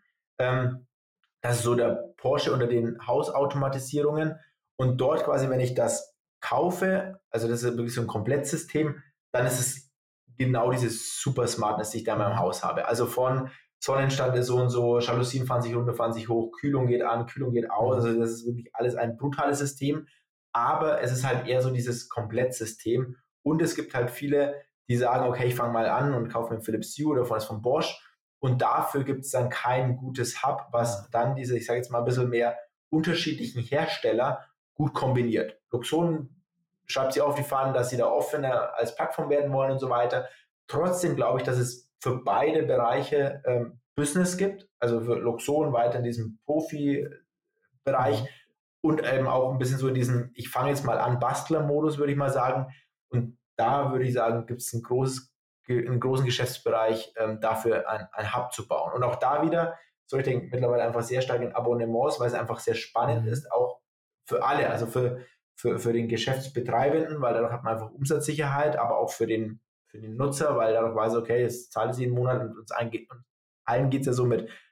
das ist so der Porsche unter den Hausautomatisierungen. Und dort quasi, wenn ich das kaufe, also das ist wirklich so ein Komplettsystem, dann ist es genau dieses Super Smartness, die ich da in meinem Haus habe. Also von Sonnenstand ist so und so, Jalousien fahren sich runter, fahren sich hoch, Kühlung geht an, Kühlung geht aus. Also das ist wirklich alles ein brutales System. Aber es ist halt eher so dieses Komplettsystem. Und es gibt halt viele, die sagen, okay, ich fange mal an und kaufe mir Philips Hue oder von Bosch. Und dafür gibt es dann kein gutes Hub, was dann diese, ich sage jetzt mal ein bisschen mehr unterschiedlichen Hersteller gut kombiniert. Luxon schreibt sie auf die Fahnen, dass sie da offener als Plattform werden wollen und so weiter. Trotzdem glaube ich, dass es für beide Bereiche Business gibt, also für Luxon weiter in diesem Profi-Bereich und eben auch ein bisschen so in diesem, ich fange jetzt mal an, Bastler-Modus, würde ich mal sagen. Und da würde ich sagen, gibt es einen großen Geschäftsbereich dafür ein Hub zu bauen. Und auch da wieder, so ich denke mittlerweile einfach sehr stark in Abonnements, weil es einfach sehr spannend ist, auch für alle, also für den Geschäftsbetreibenden, weil dadurch hat man einfach Umsatzsicherheit, aber auch für den Nutzer, weil dadurch weiß, okay, jetzt zahle ich jeden Monat und allen geht es ja so mit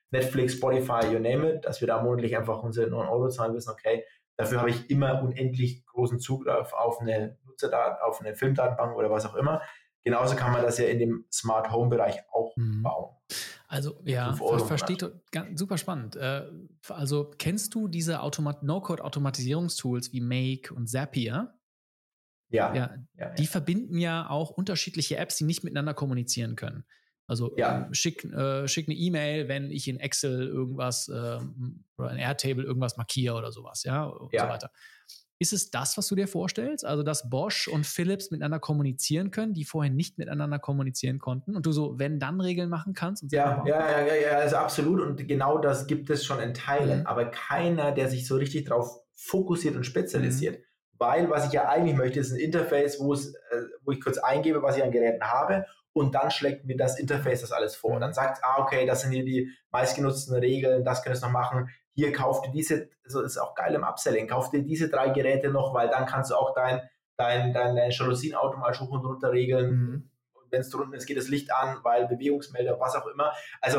Netflix, Spotify, you name it, dass wir da monatlich einfach unsere 9 € zahlen, wissen, okay, dafür habe ich immer unendlich großen Zugriff auf eine auf eine Filmdatenbank oder was auch immer. Genauso kann man das ja in dem Smart Home Bereich auch bauen. Also ja, versteht super spannend. Also kennst du diese No-Code-Automatisierungstools wie Make und Zapier? Ja. Die verbinden ja auch unterschiedliche Apps, die nicht miteinander kommunizieren können. Also schick eine E-Mail, wenn ich in Excel irgendwas oder in Airtable irgendwas markiere oder sowas, und so weiter. Ist es das, was du dir vorstellst? Also, dass Bosch und Philips miteinander kommunizieren können, die vorher nicht miteinander kommunizieren konnten und du so Wenn-Dann-Regeln machen kannst? Und also absolut. Und genau das gibt es schon in Teilen, aber keiner, der sich so richtig darauf fokussiert und spezialisiert. Weil, was ich ja eigentlich möchte, ist ein Interface, wo ich kurz eingebe, was ich an Geräten habe, und dann schlägt mir das Interface das alles vor. Und dann sagt, okay, das sind hier die meistgenutzten Regeln, das könntest du noch machen. Hier, kauf dir diese, so ist auch geil im Upselling, kauf dir diese 3 Geräte noch, weil dann kannst du auch dein Jalousien automatisch hoch und runter regeln. Und wenn es drunten ist, geht das Licht an, weil Bewegungsmelder, was auch immer. Also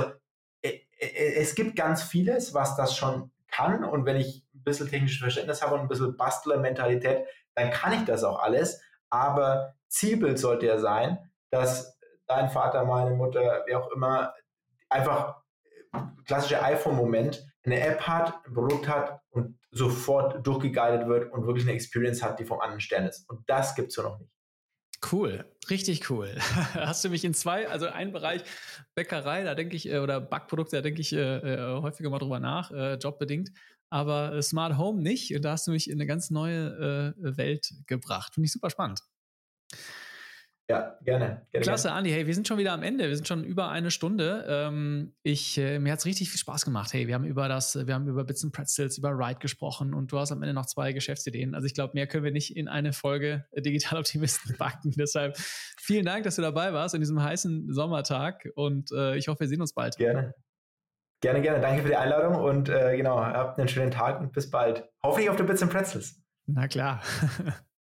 es gibt ganz vieles, was das schon kann, und wenn ich ein bisschen technisches Verständnis habe und ein bisschen Bastler-Mentalität, dann kann ich das auch alles, aber Zielbild sollte ja sein, dass dein Vater, meine Mutter, wer auch immer, einfach klassischer iPhone-Moment, eine App hat, ein Produkt hat und sofort durchgeguidet wird und wirklich eine Experience hat, die vom anderen Stern ist. Und das gibt es so noch nicht. Cool, richtig cool. Hast du mich in einen Bereich Bäckerei, da denke ich, oder Backprodukte, da denke ich häufiger mal drüber nach, jobbedingt, aber Smart Home nicht. Und da hast du mich in eine ganz neue Welt gebracht. Finde ich super spannend. Ja, gerne. Klasse, Andi. Hey, wir sind schon wieder am Ende. Wir sind schon über 1 Stunde. Mir hat es richtig viel Spaß gemacht. Hey, wir haben über Bits and Pretzels, über Ride gesprochen, und du hast am Ende noch 2 Geschäftsideen. Also ich glaube, mehr können wir nicht in eine Folge Digital Optimisten packen. Deshalb vielen Dank, dass du dabei warst an diesem heißen Sommertag, und ich hoffe, wir sehen uns bald. Gerne. Danke für die Einladung und habt einen schönen Tag und bis bald. Hoffentlich auf der Bits and Pretzels. Na klar.